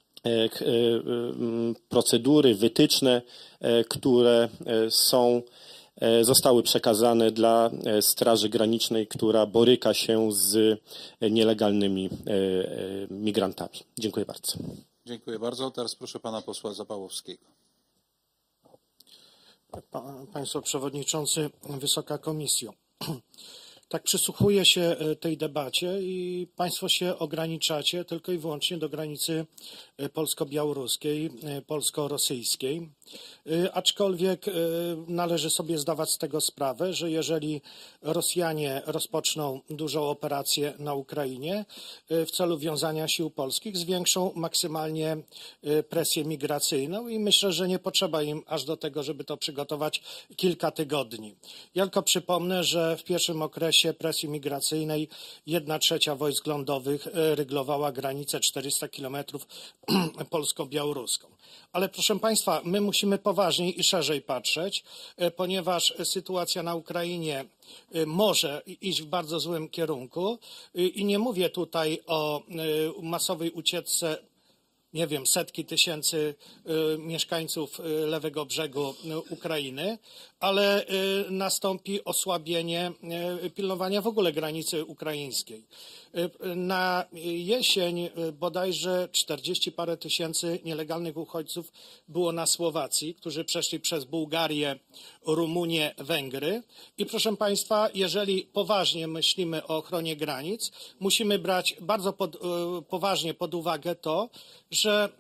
procedury, wytyczne, które zostały przekazane dla Straży Granicznej, która boryka się z nielegalnymi migrantami? Dziękuję bardzo. Dziękuję bardzo. Teraz proszę pana posła Zapałowskiego. Państwo Przewodniczący, Wysoka Komisjo. Tak przysłuchuję się tej debacie i Państwo się ograniczacie tylko i wyłącznie do granicy polsko-białoruskiej, polsko-rosyjskiej. Aczkolwiek należy sobie zdawać z tego sprawę, że jeżeli Rosjanie rozpoczną dużą operację na Ukrainie w celu wiązania sił polskich, zwiększą maksymalnie presję migracyjną i myślę, że nie potrzeba im aż do tego, żeby to przygotować kilka tygodni. Ja tylko przypomnę, że w pierwszym okresie presji migracyjnej 1/3 wojsk lądowych ryglowała granicę 400 kilometrów polsko-białoruską. Ale proszę Państwa, my musimy poważniej i szerzej patrzeć, ponieważ sytuacja na Ukrainie może iść w bardzo złym kierunku i nie mówię tutaj o masowej ucieczce, nie wiem, setki tysięcy mieszkańców lewego brzegu Ukrainy, ale nastąpi osłabienie pilnowania w ogóle granicy ukraińskiej. Na jesień bodajże 40 parę tysięcy nielegalnych uchodźców było na Słowacji, którzy przeszli przez Bułgarię, Rumunię, Węgry. I proszę Państwa, jeżeli poważnie myślimy o ochronie granic, musimy brać bardzo poważnie pod uwagę to, że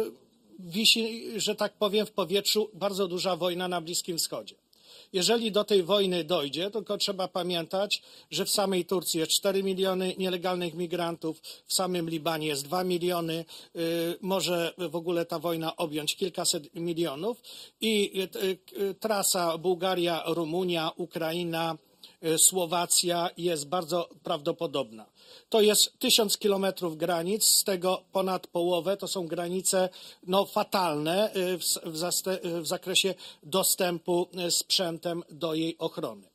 wisi, że tak powiem, w powietrzu bardzo duża wojna na Bliskim Wschodzie. Jeżeli do tej wojny dojdzie, tylko trzeba pamiętać, że w samej Turcji jest 4 miliony nielegalnych migrantów, w samym Libanie jest 2 miliony, może w ogóle ta wojna objąć kilkaset milionów i trasa Bułgaria, Rumunia, Ukraina, Słowacja jest bardzo prawdopodobna. To jest 1000 kilometrów granic, z tego ponad połowę to są granice fatalne w zakresie dostępu sprzętem do jej ochrony.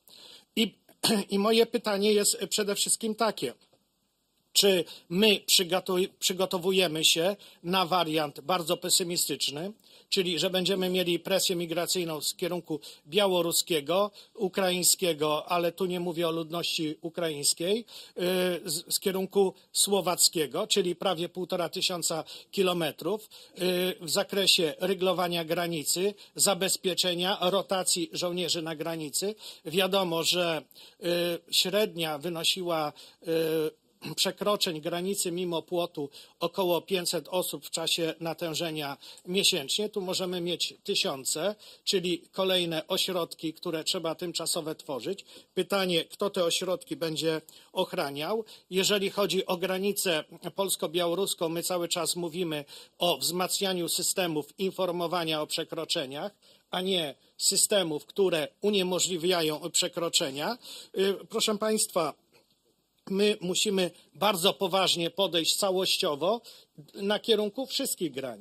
I moje pytanie jest przede wszystkim takie. Czy my przygotowujemy się na wariant bardzo pesymistyczny, czyli że będziemy mieli presję migracyjną z kierunku białoruskiego, ukraińskiego, ale tu nie mówię o ludności ukraińskiej, z kierunku słowackiego, czyli prawie 1500 kilometrów w zakresie ryglowania granicy, zabezpieczenia, rotacji żołnierzy na granicy. Wiadomo, że średnia wynosiła przekroczeń granicy mimo płotu około 500 osób w czasie natężenia miesięcznie. Tu możemy mieć tysiące, czyli kolejne ośrodki, które trzeba tymczasowo tworzyć. Pytanie, kto te ośrodki będzie ochraniał. Jeżeli chodzi o granicę polsko-białoruską, my cały czas mówimy o wzmacnianiu systemów informowania o przekroczeniach, a nie systemów, które uniemożliwiają przekroczenia. Proszę Państwa, my musimy bardzo poważnie podejść całościowo na kierunku wszystkich granic.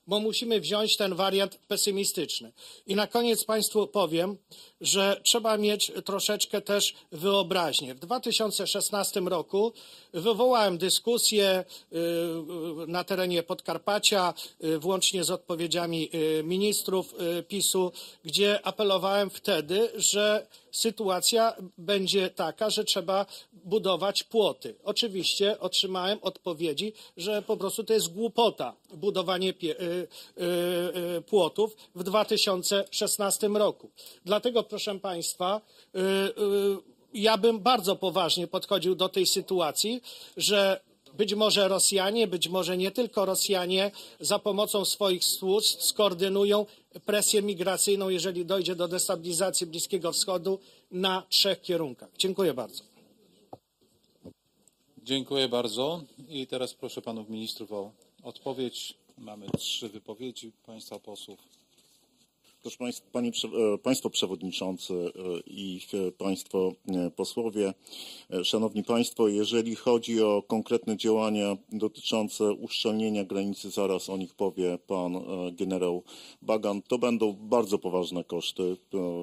bo musimy wziąć ten wariant pesymistyczny. I na koniec Państwu powiem, że trzeba mieć troszeczkę też wyobraźnię. W 2016 roku wywołałem dyskusję na terenie Podkarpacia, włącznie z odpowiedziami ministrów PiS-u, gdzie apelowałem wtedy, że sytuacja będzie taka, że trzeba budować płoty. Oczywiście otrzymałem odpowiedzi, że po prostu to jest głupota budowanie płotów w 2016 roku. Dlatego, proszę Państwa, ja bym bardzo poważnie podchodził do tej sytuacji, że być może Rosjanie, być może nie tylko Rosjanie, za pomocą swoich służb skoordynują presję migracyjną, jeżeli dojdzie do destabilizacji Bliskiego Wschodu, na 3 kierunkach. Dziękuję bardzo. Dziękuję bardzo. I teraz proszę panów ministrów o odpowiedź. Mamy 3 wypowiedzi państwa posłów. Proszę Państwo Przewodniczący i Państwo Posłowie, Szanowni Państwo, jeżeli chodzi o konkretne działania dotyczące uszczelnienia granicy, zaraz o nich powie Pan Generał Bagan, to będą bardzo poważne koszty,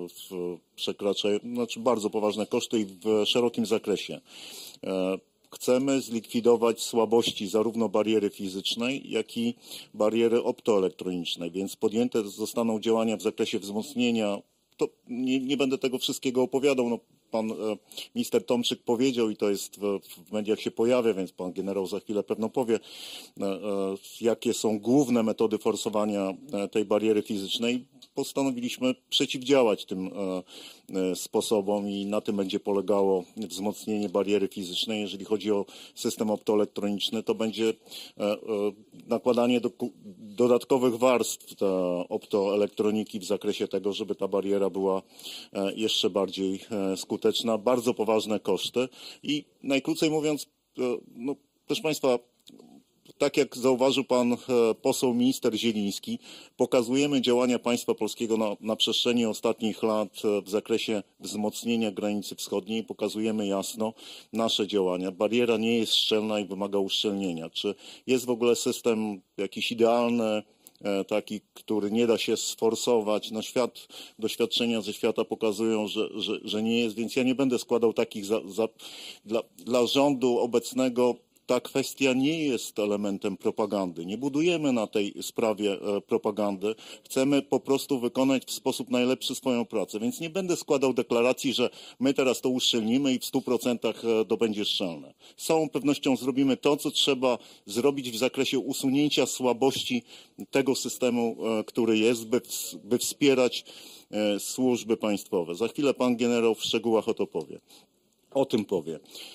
bardzo poważne koszty i w szerokim zakresie. Chcemy zlikwidować słabości zarówno bariery fizycznej, jak i bariery optoelektronicznej, więc podjęte zostaną działania w zakresie wzmocnienia. To nie będę tego wszystkiego opowiadał. No, pan minister Tomczyk powiedział i to jest w mediach się pojawia, więc pan generał za chwilę pewno powie, jakie są główne metody forsowania tej bariery fizycznej. Postanowiliśmy przeciwdziałać tym sposobom i na tym będzie polegało wzmocnienie bariery fizycznej. Jeżeli chodzi o system optoelektroniczny, to będzie nakładanie dodatkowych warstw optoelektroniki w zakresie tego, żeby ta bariera była jeszcze bardziej skuteczna. Bardzo poważne koszty i najkrócej mówiąc, no, proszę Państwa, tak jak zauważył pan poseł minister Zieliński, pokazujemy działania państwa polskiego na przestrzeni ostatnich lat w zakresie wzmocnienia granicy wschodniej. Pokazujemy jasno nasze działania. Bariera nie jest szczelna i wymaga uszczelnienia. Czy jest w ogóle system jakiś idealny, taki, który nie da się sforsować? No doświadczenia ze świata pokazują, że nie jest, więc ja nie będę składał takich dla rządu obecnego. Ta kwestia nie jest elementem propagandy. Nie budujemy na tej sprawie propagandy. Chcemy po prostu wykonać w sposób najlepszy swoją pracę. Więc nie będę składał deklaracji, że my teraz to uszczelnimy i w 100% to będzie szczelne. Z całą pewnością zrobimy to, co trzeba zrobić w zakresie usunięcia słabości tego systemu, który jest, by wspierać służby państwowe. Za chwilę pan generał w szczegółach o tym powie.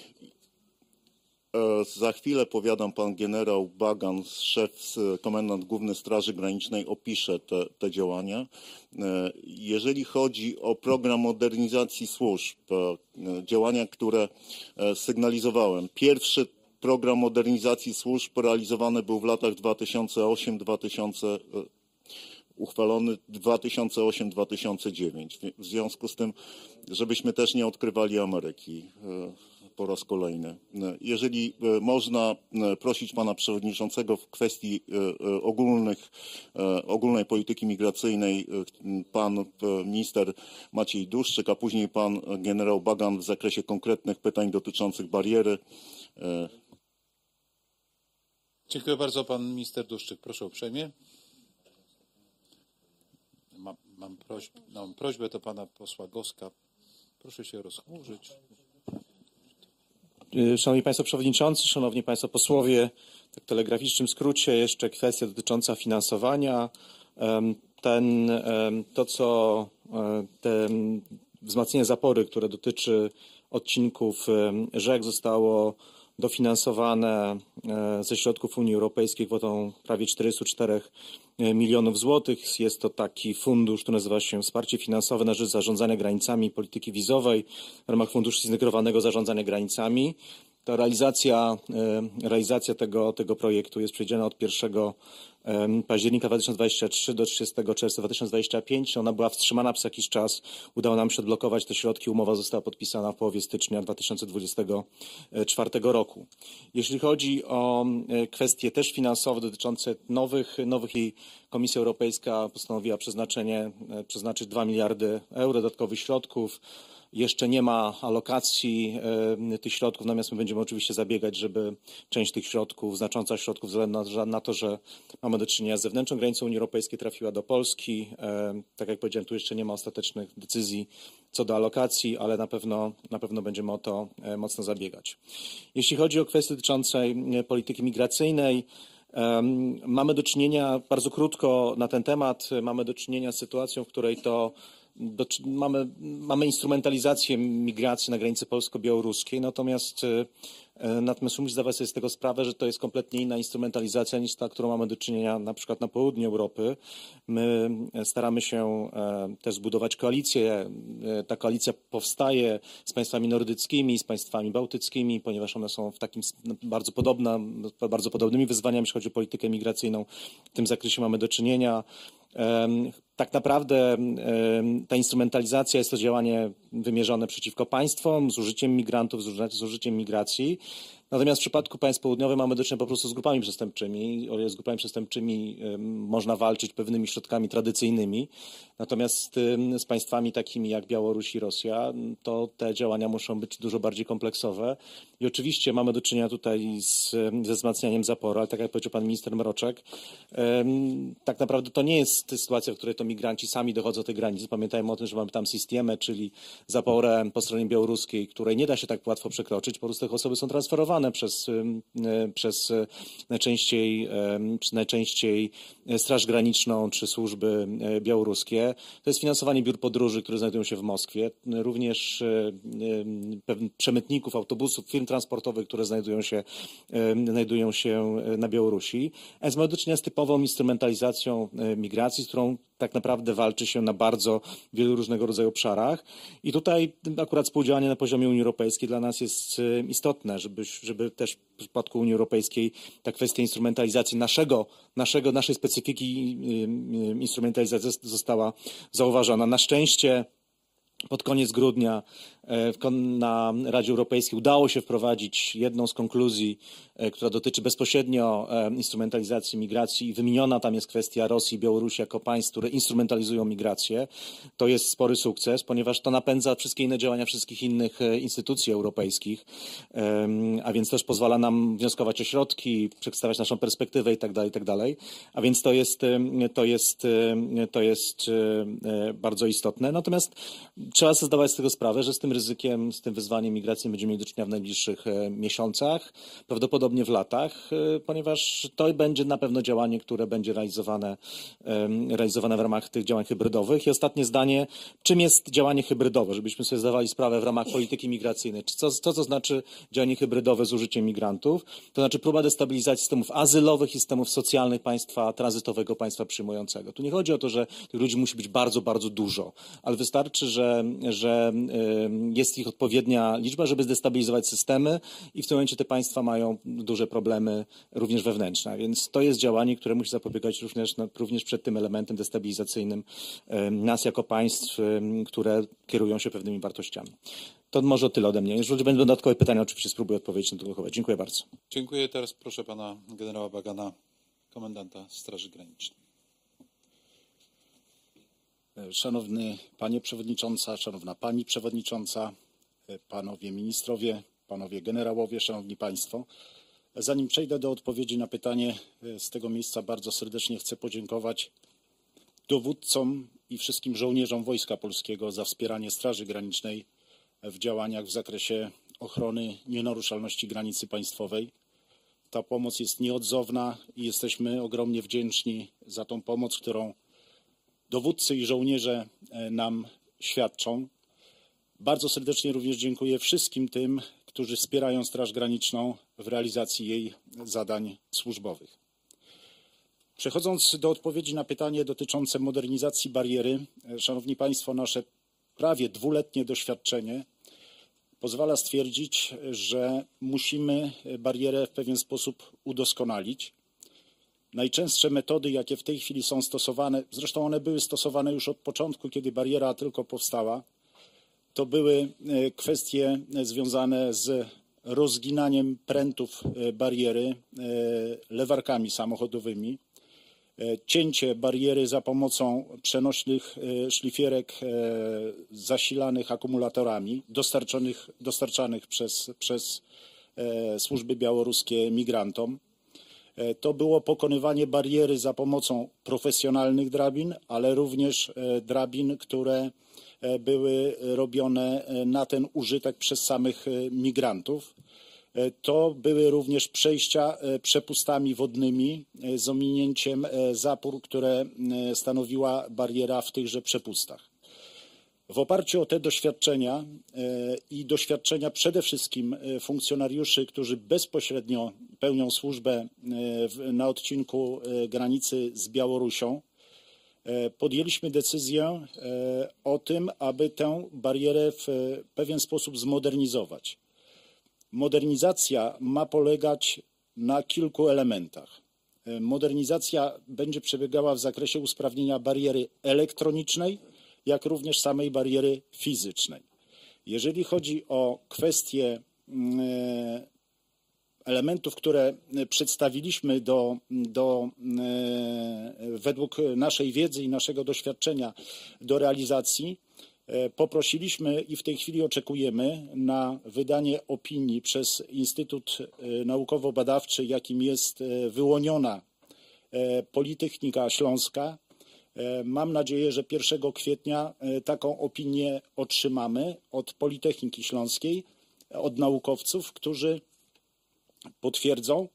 Za chwilę, powiadam, pan generał Bagan, komendant główny Straży Granicznej, opisze te działania. Jeżeli chodzi o program modernizacji służb, działania, które sygnalizowałem. Pierwszy program modernizacji służb realizowany był w latach 2008, 2009. W związku z tym, żebyśmy też nie odkrywali Ameryki po raz kolejny. Jeżeli można prosić pana przewodniczącego w kwestii ogólnej polityki migracyjnej, pan minister Maciej Duszczyk, a później pan generał Bagan w zakresie konkretnych pytań dotyczących bariery. Dziękuję bardzo. Pan minister Duszczyk, proszę uprzejmie. Mam prośbę do pana posła Goska. Proszę się rozchmurzyć. Szanowni Państwo Przewodniczący, Szanowni Państwo Posłowie, tak w telegraficznym skrócie jeszcze kwestia dotycząca finansowania. Wzmacnianie zapory, które dotyczy odcinków rzek, zostało dofinansowane ze środków Unii Europejskiej kwotą prawie 404 milionów złotych. Jest to taki fundusz, który nazywa się Wsparcie finansowe na rzecz zarządzania granicami i polityki wizowej w ramach Funduszu Zintegrowanego Zarządzania Granicami. ta realizacja tego projektu jest przewidziana od 1 października 2023 do 30 czerwca 2025. Ona była wstrzymana przez jakiś czas. Udało nam się odblokować te środki. Umowa została podpisana w połowie stycznia 2024 roku. Jeśli chodzi o kwestie też finansowe dotyczące nowych i Komisja Europejska postanowiła przeznaczyć 2 miliardy euro dodatkowych środków. Jeszcze nie ma alokacji tych środków, natomiast my będziemy oczywiście zabiegać, żeby część tych środków, znacząca środków, ze względu na to, że mamy do czynienia z zewnętrzną granicą Unii Europejskiej, trafiła do Polski. Tak jak powiedziałem, tu jeszcze nie ma ostatecznych decyzji co do alokacji, ale na pewno będziemy o to mocno zabiegać. Jeśli chodzi o kwestie dotyczące polityki migracyjnej, mamy do czynienia, bardzo krótko na ten temat, mamy do czynienia z sytuacją, w której to mamy instrumentalizację migracji na granicy polsko-białoruskiej, natomiast muszę zdawać sobie z tego sprawę, że to jest kompletnie inna instrumentalizacja niż ta, którą mamy do czynienia na przykład na południu Europy. My staramy się też zbudować koalicję. Ta koalicja powstaje z państwami nordyckimi, z państwami bałtyckimi, ponieważ one są w takim bardzo podobnymi wyzwaniami, jeśli chodzi o politykę migracyjną. W tym zakresie mamy do czynienia. Tak naprawdę ta instrumentalizacja jest to działanie wymierzone przeciwko państwom z użyciem migrantów, z użyciem migracji. Natomiast w przypadku państw południowych mamy do czynienia po prostu z grupami przestępczymi. Z grupami przestępczymi można walczyć pewnymi środkami tradycyjnymi. Natomiast z państwami takimi jak Białoruś i Rosja, to te działania muszą być dużo bardziej kompleksowe. I oczywiście mamy do czynienia tutaj ze wzmacnianiem zaporu, ale tak jak powiedział pan minister Mroczek, tak naprawdę to nie jest sytuacja, w której to migranci sami dochodzą do tej granicy. Pamiętajmy o tym, że mamy tam systemę, czyli zaporę po stronie białoruskiej, której nie da się tak łatwo przekroczyć. Po prostu te osoby są transferowane przez najczęściej Straż Graniczną czy służby białoruskie. To jest finansowanie biur podróży, które znajdują się w Moskwie, również przemytników, autobusów, firm transportowych, które znajdują się na Białorusi. A więc mamy do czynienia z typową instrumentalizacją migracji, z którą tak naprawdę walczy się na bardzo wielu różnego rodzaju obszarach. I tutaj akurat współdziałanie na poziomie Unii Europejskiej dla nas jest istotne, żeby też w przypadku Unii Europejskiej ta kwestia instrumentalizacji naszej specyfiki instrumentalizacji została zauważona. Na szczęście pod koniec grudnia na Radzie Europejskiej udało się wprowadzić jedną z konkluzji, która dotyczy bezpośrednio instrumentalizacji migracji i wymieniona tam jest kwestia Rosji i Białorusi jako państw, które instrumentalizują migrację. To jest spory sukces, ponieważ to napędza wszystkie inne działania wszystkich innych instytucji europejskich, a więc też pozwala nam wnioskować o środki, przedstawiać naszą perspektywę itd. A więc to jest bardzo istotne. Natomiast trzeba sobie zdawać z tego sprawę, że z tym ryzykiem, z tym wyzwaniem migracji będziemy mieli do czynienia w najbliższych miesiącach, prawdopodobnie w latach, ponieważ to będzie na pewno działanie, które będzie realizowane w ramach tych działań hybrydowych. I ostatnie zdanie, czym jest działanie hybrydowe, żebyśmy sobie zdawali sprawę w ramach polityki migracyjnej. Co to znaczy działanie hybrydowe z użyciem migrantów? To znaczy próba destabilizacji systemów azylowych i systemów socjalnych państwa tranzytowego, państwa przyjmującego. Tu nie chodzi o to, że tych ludzi musi być bardzo, bardzo dużo, ale wystarczy, że jest ich odpowiednia liczba, żeby zdestabilizować systemy i w tym momencie te państwa mają duże problemy również wewnętrzne. Więc to jest działanie, które musi zapobiegać również przed tym elementem destabilizacyjnym nas jako państw, które kierują się pewnymi wartościami. To może tyle ode mnie. Jeżeli będą dodatkowe pytania, oczywiście spróbuję odpowiedzieć na to. Dziękuję bardzo. Dziękuję. Teraz proszę pana generała Bagana, komendanta Straży Granicznej. Szanowny Panie Przewodnicząca, Szanowna Pani Przewodnicząca, Panowie Ministrowie, Panowie Generałowie, Szanowni Państwo. Zanim przejdę do odpowiedzi na pytanie, z tego miejsca bardzo serdecznie chcę podziękować dowódcom i wszystkim żołnierzom Wojska Polskiego za wspieranie Straży Granicznej w działaniach w zakresie ochrony nienaruszalności granicy państwowej. Ta pomoc jest nieodzowna i jesteśmy ogromnie wdzięczni za tą pomoc, którą dowódcy i żołnierze nam świadczą. Bardzo serdecznie również dziękuję wszystkim tym, którzy wspierają Straż Graniczną w realizacji jej zadań służbowych. Przechodząc do odpowiedzi na pytanie dotyczące modernizacji bariery, Szanowni Państwo, nasze prawie dwuletnie doświadczenie pozwala stwierdzić, że musimy barierę w pewien sposób udoskonalić. Najczęstsze metody, jakie w tej chwili są stosowane, zresztą one były stosowane już od początku, kiedy bariera tylko powstała, to były kwestie związane z rozginaniem prętów bariery lewarkami samochodowymi, cięcie bariery za pomocą przenośnych szlifierek zasilanych akumulatorami dostarczanych przez służby białoruskie migrantom. To było pokonywanie bariery za pomocą profesjonalnych drabin, ale również drabin, które były robione na ten użytek przez samych migrantów. To były również przejścia przepustami wodnymi z ominięciem zapór, które stanowiła bariera w tychże przepustach. W oparciu o te doświadczenia i doświadczenia przede wszystkim funkcjonariuszy, którzy bezpośrednio pełnią służbę na odcinku granicy z Białorusią, podjęliśmy decyzję o tym, aby tę barierę w pewien sposób zmodernizować. Modernizacja ma polegać na kilku elementach. Modernizacja będzie przebiegała w zakresie usprawnienia bariery elektronicznej, jak również samej bariery fizycznej. Jeżeli chodzi o kwestie elementów, które przedstawiliśmy według naszej wiedzy i naszego doświadczenia do realizacji, poprosiliśmy i w tej chwili oczekujemy na wydanie opinii przez Instytut Naukowo-Badawczy, jakim jest wyłoniona Politechnika Śląska. Mam nadzieję, że 1 kwietnia taką opinię otrzymamy od Politechniki Śląskiej, od naukowców, którzy potwierdzą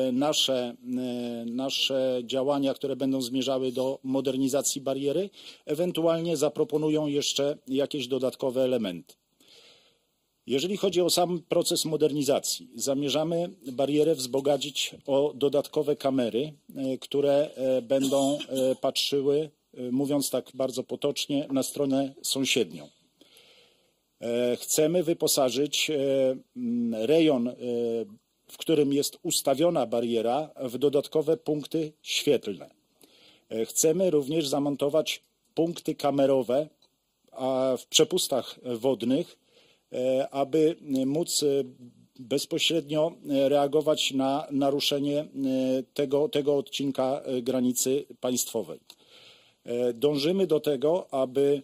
nasze działania, które będą zmierzały do modernizacji bariery, ewentualnie zaproponują jeszcze jakieś dodatkowe elementy. Jeżeli chodzi o sam proces modernizacji, zamierzamy barierę wzbogacić o dodatkowe kamery, które będą patrzyły, mówiąc tak bardzo potocznie, na stronę sąsiednią. Chcemy wyposażyć rejon, w którym jest ustawiona bariera, w dodatkowe punkty świetlne. Chcemy również zamontować punkty kamerowe w przepustach wodnych, aby móc bezpośrednio reagować na naruszenie tego odcinka granicy państwowej. Dążymy do tego, aby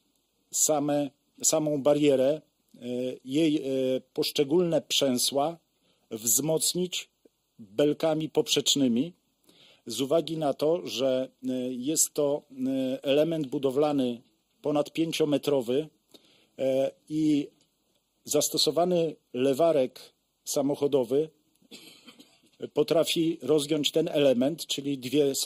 samą barierę, jej poszczególne przęsła wzmocnić belkami poprzecznymi z uwagi na to, że jest to element budowlany ponad 5-metrowy i zastosowany lewarek samochodowy potrafi rozgiąć ten element, czyli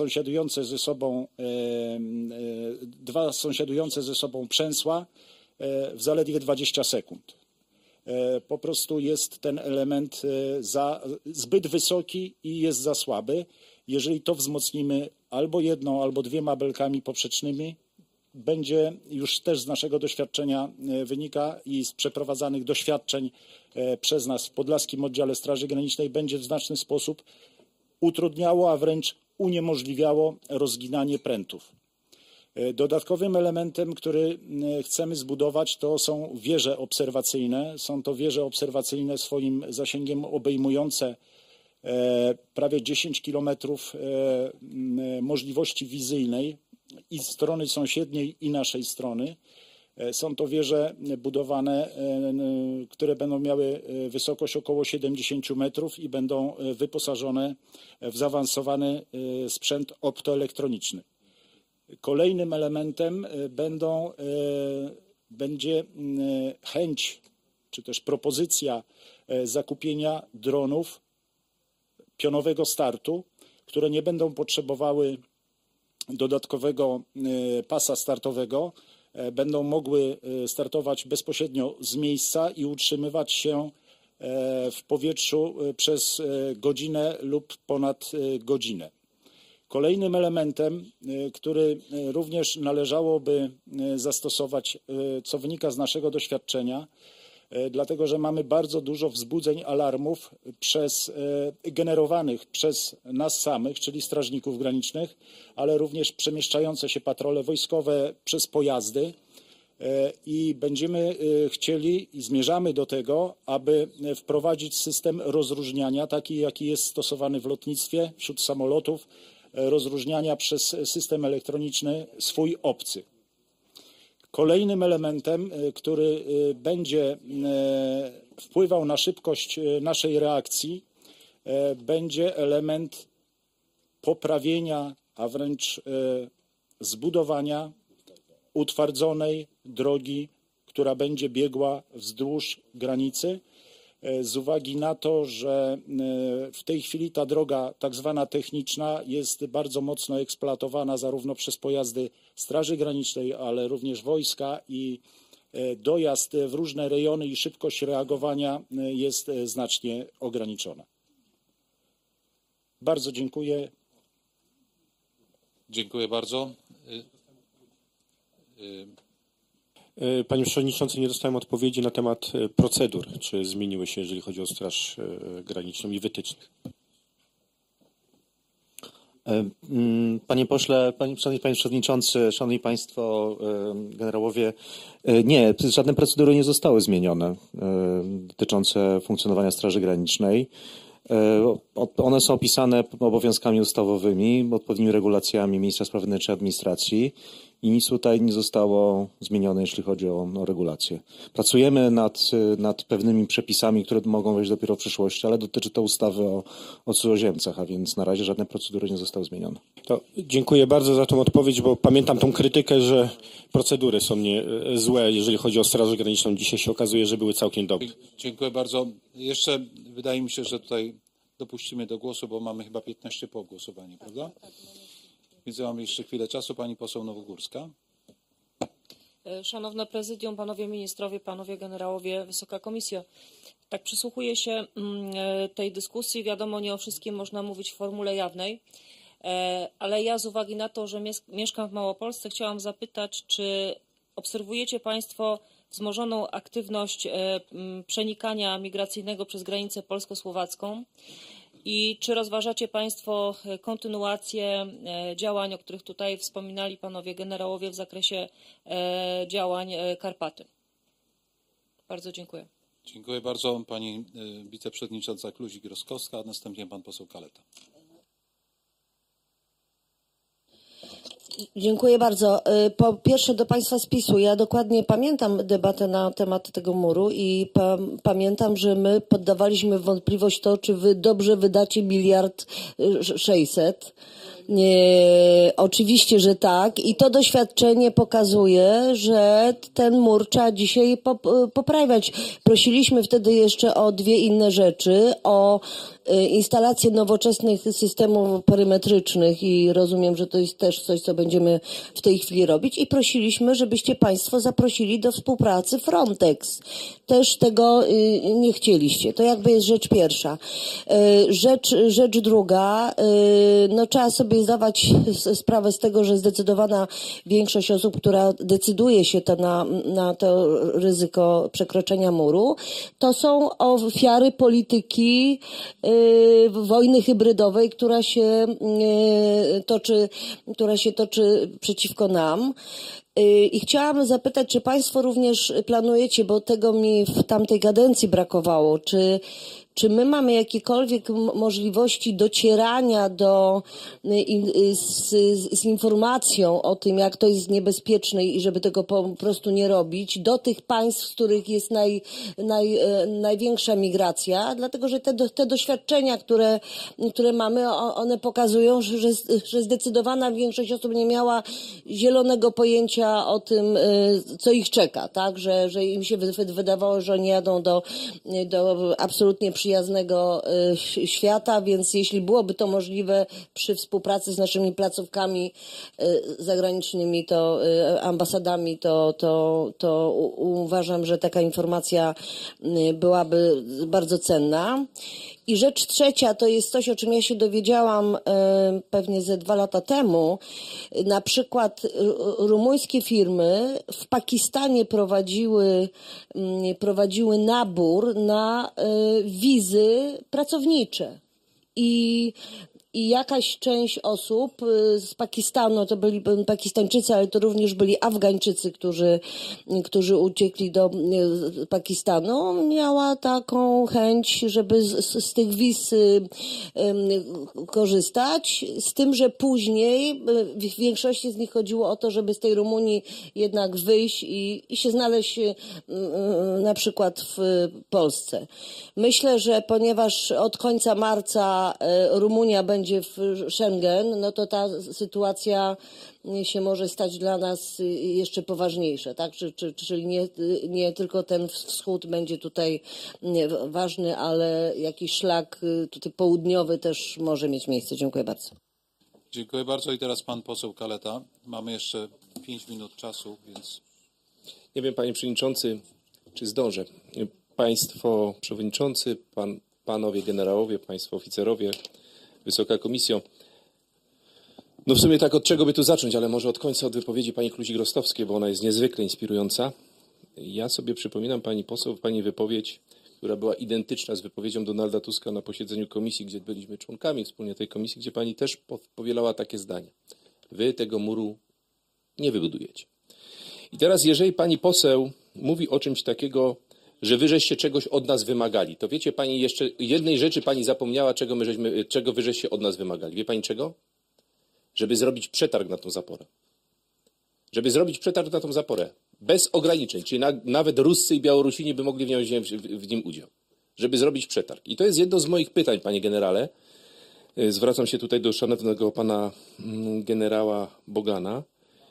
dwa sąsiadujące ze sobą przęsła w zaledwie 20 sekund. Po prostu jest ten element zbyt wysoki i jest za słaby. Jeżeli to wzmocnimy albo jedną, albo 2 belkami poprzecznymi, będzie już też z naszego doświadczenia wynika i z przeprowadzanych doświadczeń przez nas w Podlaskim Oddziale Straży Granicznej będzie w znaczny sposób utrudniało, a wręcz uniemożliwiało rozginanie prętów. Dodatkowym elementem, który chcemy zbudować, to są wieże obserwacyjne. Są to wieże obserwacyjne swoim zasięgiem obejmujące prawie 10 kilometrów możliwości wizyjnej i strony sąsiedniej, i naszej strony. Są to wieże budowane, które będą miały wysokość około 70 metrów i będą wyposażone w zaawansowany sprzęt optoelektroniczny. Kolejnym elementem będzie chęć czy też propozycja zakupienia dronów pionowego startu, które nie będą potrzebowały dodatkowego pasa startowego, będą mogły startować bezpośrednio z miejsca i utrzymywać się w powietrzu przez godzinę lub ponad godzinę. Kolejnym elementem, który również należałoby zastosować, co wynika z naszego doświadczenia, dlatego że mamy bardzo dużo wzbudzeń, alarmów generowanych przez nas samych, czyli strażników granicznych, ale również przemieszczające się patrole wojskowe przez pojazdy. I będziemy chcieli i zmierzamy do tego, aby wprowadzić system rozróżniania, taki jaki jest stosowany w lotnictwie, wśród samolotów, rozróżniania przez system elektroniczny swój-obcy. Kolejnym elementem, który będzie wpływał na szybkość naszej reakcji, będzie element poprawienia, a wręcz zbudowania utwardzonej drogi, która będzie biegła wzdłuż granicy, z uwagi na to, że w tej chwili ta droga tak zwana techniczna jest bardzo mocno eksploatowana zarówno przez pojazdy Straży Granicznej, ale również wojska i dojazd w różne rejony i szybkość reagowania jest znacznie ograniczona. Bardzo dziękuję. Dziękuję bardzo. Panie Przewodniczący, nie dostałem odpowiedzi na temat procedur, czy zmieniły się, jeżeli chodzi o Straż Graniczną i wytycznych. Panie pośle, szanowny panie przewodniczący, szanowni państwo generałowie, nie, żadne procedury nie zostały zmienione dotyczące funkcjonowania Straży Granicznej. One są opisane obowiązkami ustawowymi, odpowiednimi regulacjami ministra spraw wewnętrznych i administracji i nic tutaj nie zostało zmienione, jeśli chodzi o regulacje. Pracujemy nad pewnymi przepisami, które mogą wejść dopiero w przyszłości, ale dotyczy to ustawy o cudzoziemcach, a więc na razie żadne procedury nie zostały zmienione. To dziękuję bardzo za tą odpowiedź, bo pamiętam tą krytykę, że procedury są złe, jeżeli chodzi o Straż Graniczną. Dzisiaj się okazuje, że były całkiem dobre. Dziękuję bardzo. Jeszcze wydaje mi się, że tutaj dopuścimy do głosu, bo mamy chyba 15 po głosowaniu, prawda? Więc mamy jeszcze chwilę czasu. Pani poseł Nowogórska. Szanowne Prezydium, Panowie Ministrowie, Panowie Generałowie, Wysoka Komisjo. Tak przysłuchuję się tej dyskusji. Wiadomo, nie o wszystkim można mówić w formule jawnej, ale ja z uwagi na to, że mieszkam w Małopolsce, chciałam zapytać, czy obserwujecie Państwo wzmożoną aktywność przenikania migracyjnego przez granicę polsko-słowacką i czy rozważacie Państwo kontynuację działań, o których tutaj wspominali Panowie Generałowie w zakresie działań Karpaty? Bardzo dziękuję. Dziękuję bardzo. Pani wiceprzewodnicząca Kluzik-Rostkowska, a następnie pan poseł Kaleta. Dziękuję bardzo. Po pierwsze do Państwa z PiS-u. Ja dokładnie pamiętam debatę na temat tego muru i pamiętam, że my poddawaliśmy w wątpliwość to, czy wy dobrze wydacie 1,6 mld. Oczywiście, że tak. I to doświadczenie pokazuje, że ten mur trzeba dzisiaj poprawiać. Prosiliśmy wtedy jeszcze o dwie inne rzeczy. O instalację nowoczesnych systemów perymetrycznych i rozumiem, że to jest też coś, co będziemy w tej chwili robić i prosiliśmy, żebyście Państwo zaprosili do współpracy Frontex. Też tego nie chcieliście. To jakby jest rzecz pierwsza. Rzecz druga, no trzeba sobie zdawać sprawę z tego, że zdecydowana większość osób, która decyduje się na to ryzyko przekroczenia muru, to są ofiary polityki wojny hybrydowej, która się toczy przeciwko nam. I chciałam zapytać, czy Państwo również planujecie, bo tego mi w tamtej kadencji brakowało, czy my mamy jakiekolwiek możliwości docierania z informacją o tym, jak to jest niebezpieczne i żeby tego po prostu nie robić, do tych państw, z których jest największa migracja, dlatego że te doświadczenia, które mamy, one pokazują, że zdecydowana większość osób nie miała zielonego pojęcia o tym, co ich czeka, tak, że im się wydawało, że oni jadą do absolutnie przyjaznego świata, więc jeśli byłoby to możliwe przy współpracy z naszymi placówkami zagranicznymi, ambasadami, to uważam, że taka informacja byłaby bardzo cenna. I rzecz trzecia to jest coś, o czym ja się dowiedziałam pewnie ze 2 lata temu. Na przykład rumuńskie firmy w Pakistanie prowadziły nabór na wizy pracownicze. I jakaś część osób z Pakistanu, to byli Pakistańczycy, ale to również byli Afgańczycy, którzy uciekli do Pakistanu, miała taką chęć, żeby z tych wiz korzystać, z tym, że później w większości z nich chodziło o to, żeby z tej Rumunii jednak wyjść i się znaleźć na przykład w Polsce. Myślę, że ponieważ od końca marca Rumunia będzie w Schengen, no to ta sytuacja się może stać dla nas jeszcze poważniejsza, tak? Czyli nie tylko ten wschód będzie tutaj ważny, ale jakiś szlak tutaj południowy też może mieć miejsce. Dziękuję bardzo. Dziękuję bardzo i teraz pan poseł Kaleta. Mamy jeszcze 5 minut czasu, więc... Nie wiem, panie przewodniczący, czy zdążę. Państwo przewodniczący, panowie generałowie, państwo oficerowie, Wysoka Komisjo. No w sumie tak od czego by tu zacząć, ale może od końca, od wypowiedzi pani Kluzik-Rostowskiej, bo ona jest niezwykle inspirująca. Ja sobie przypominam pani poseł, pani wypowiedź, która była identyczna z wypowiedzią Donalda Tuska na posiedzeniu komisji, gdzie byliśmy członkami wspólnie tej komisji, gdzie pani też powielała takie zdanie. Wy tego muru nie wybudujecie. I teraz, jeżeli pani poseł mówi o czymś takiego, że wy żeście czegoś od nas wymagali, to wiecie pani, jeszcze jednej rzeczy pani zapomniała, czego wy żeście od nas wymagali. Wie pani czego? Żeby zrobić przetarg na tą zaporę. Żeby zrobić przetarg na tą zaporę. Bez ograniczeń, czyli nawet Ruscy i Białorusini by mogli wziąć w nim udział. Żeby zrobić przetarg. I to jest jedno z moich pytań, panie generale. Zwracam się tutaj do szanownego pana generała Bogana.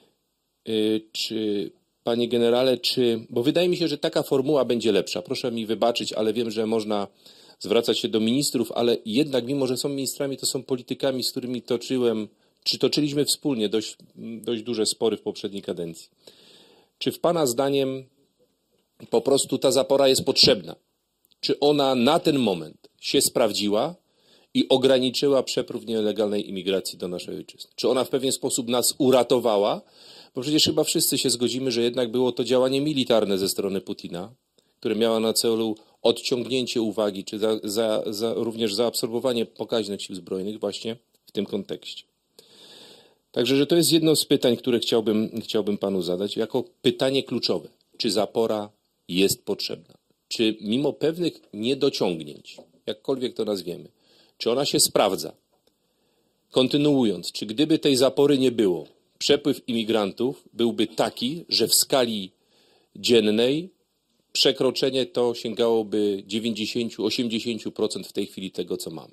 Panie generale, bo wydaje mi się, że taka formuła będzie lepsza. Proszę mi wybaczyć, ale wiem, że można zwracać się do ministrów, ale jednak mimo, że są ministrami, to są politykami, z którymi toczyliśmy wspólnie dość duże spory w poprzedniej kadencji. Czy w pana zdaniem po prostu ta zapora jest potrzebna? Czy ona na ten moment się sprawdziła i ograniczyła przepływ nielegalnej imigracji do naszej ojczyzny? Czy ona w pewien sposób nas uratowała? Bo przecież chyba wszyscy się zgodzimy, że jednak było to działanie militarne ze strony Putina, które miało na celu odciągnięcie uwagi, czy również zaabsorbowanie pokaźnych sił zbrojnych właśnie w tym kontekście. Także, że to jest jedno z pytań, które chciałbym panu zadać, jako pytanie kluczowe. Czy zapora jest potrzebna? Czy mimo pewnych niedociągnięć, jakkolwiek to nazwiemy, czy ona się sprawdza? Kontynuując, czy gdyby tej zapory nie było, przepływ imigrantów byłby taki, że w skali dziennej przekroczenie to sięgałoby 90-80% w tej chwili tego, co mamy.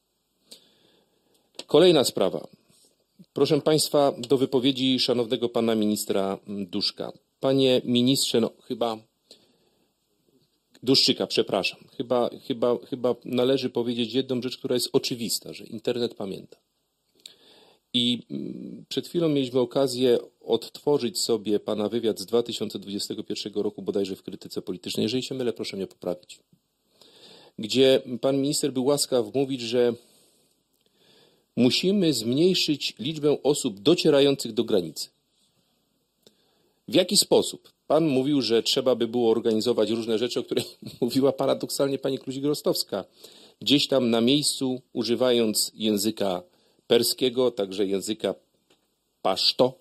Kolejna sprawa. Proszę państwa, do wypowiedzi szanownego pana ministra Duszka. Panie ministrze, Duszczyka, przepraszam. Chyba należy powiedzieć jedną rzecz, która jest oczywista, że internet pamięta. I przed chwilą mieliśmy okazję odtworzyć sobie pana wywiad z 2021 roku, bodajże w Krytyce Politycznej. Jeżeli się mylę, proszę mnie poprawić. Gdzie pan minister był łaskaw mówić, że musimy zmniejszyć liczbę osób docierających do granicy. W jaki sposób? Pan mówił, że trzeba by było organizować różne rzeczy, o których mówiła paradoksalnie pani Kluzik-Rostowska. Gdzieś tam na miejscu, używając języka perskiego, także języka pasztu.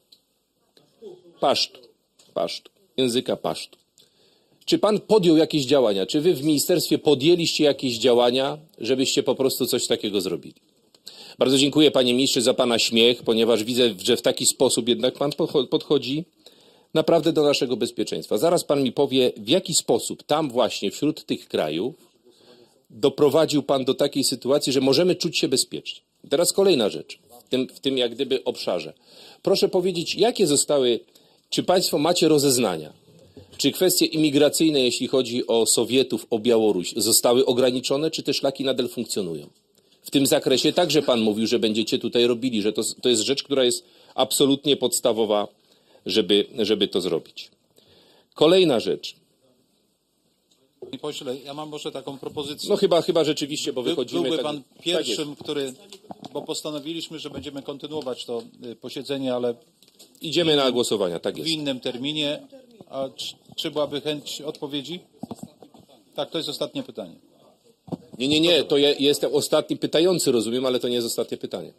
Języka pasztu. Czy pan podjął jakieś działania? Czy wy w ministerstwie podjęliście jakieś działania, żebyście po prostu coś takiego zrobili? Bardzo dziękuję, panie ministrze, za pana śmiech, ponieważ widzę, że w taki sposób jednak pan podchodzi naprawdę do naszego bezpieczeństwa. Zaraz pan mi powie, w jaki sposób tam właśnie wśród tych krajów doprowadził pan do takiej sytuacji, że możemy czuć się bezpiecznie. Teraz kolejna rzecz w tym jak gdyby obszarze. Proszę powiedzieć, jakie zostały, czy państwo macie rozeznania, czy kwestie imigracyjne, jeśli chodzi o Sowietów, o Białoruś, zostały ograniczone, czy te szlaki nadal funkcjonują? W tym zakresie także pan mówił, że będziecie tutaj robili, że to jest rzecz, która jest absolutnie podstawowa, żeby to zrobić. Kolejna rzecz. Panie pośle, ja mam może taką propozycję. No chyba rzeczywiście, bo wychodzimy... Byłby tak- pan tak pierwszym, jest. który, bo postanowiliśmy, że będziemy kontynuować to posiedzenie, ale Idziemy na głosowania, tak w jest. innym terminie. A czy byłaby chęć odpowiedzi? Tak, to jest ostatnie pytanie. Nie, to ja jestem ostatni pytający, rozumiem, ale to nie jest ostatnie pytanie.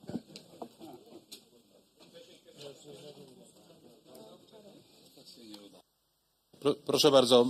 Proszę bardzo.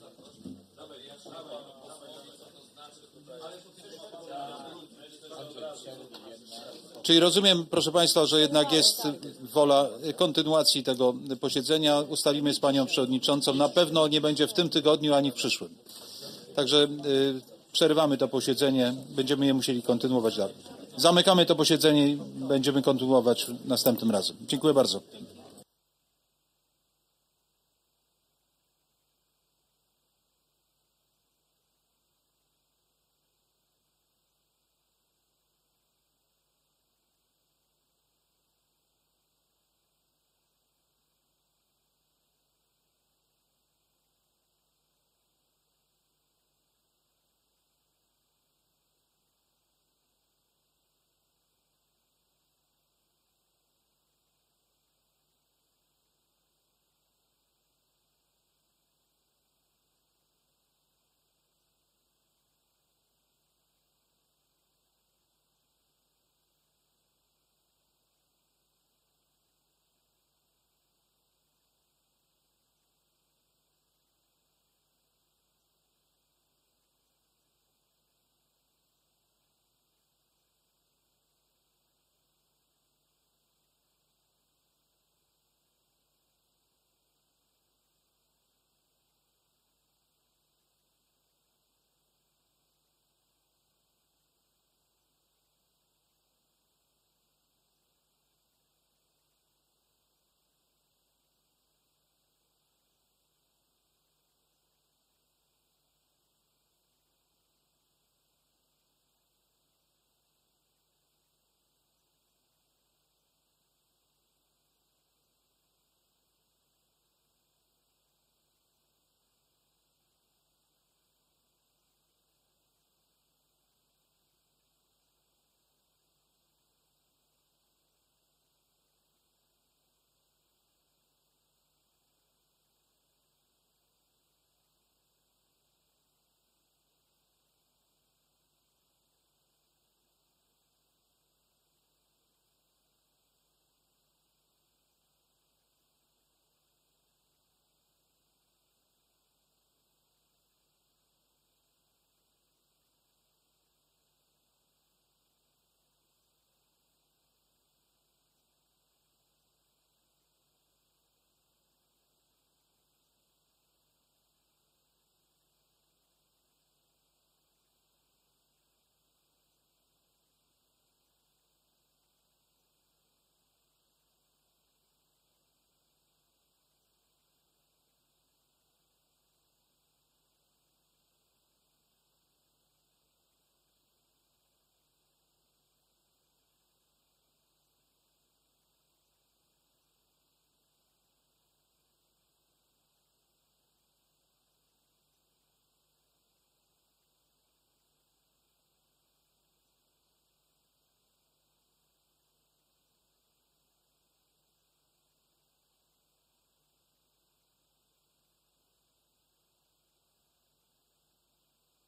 Czyli rozumiem, proszę Państwa, że jednak jest wola kontynuacji tego posiedzenia. Ustalimy z Panią Przewodniczącą. Na pewno nie będzie w tym tygodniu ani w przyszłym. Także przerywamy to posiedzenie. Będziemy je musieli kontynuować dalej. Zamykamy to posiedzenie i będziemy kontynuować następnym razem. Dziękuję bardzo.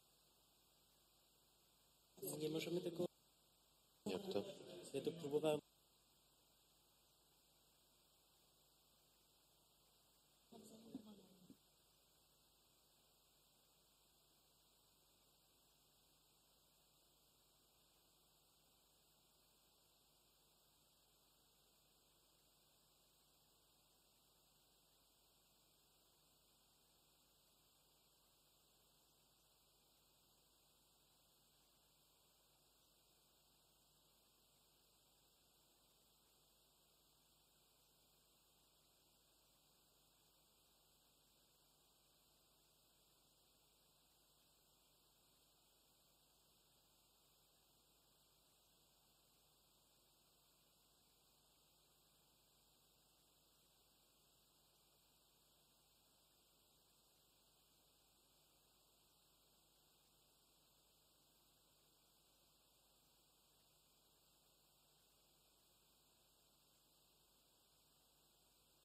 Nie możemy tego... Jak to? Ja to próbowałem...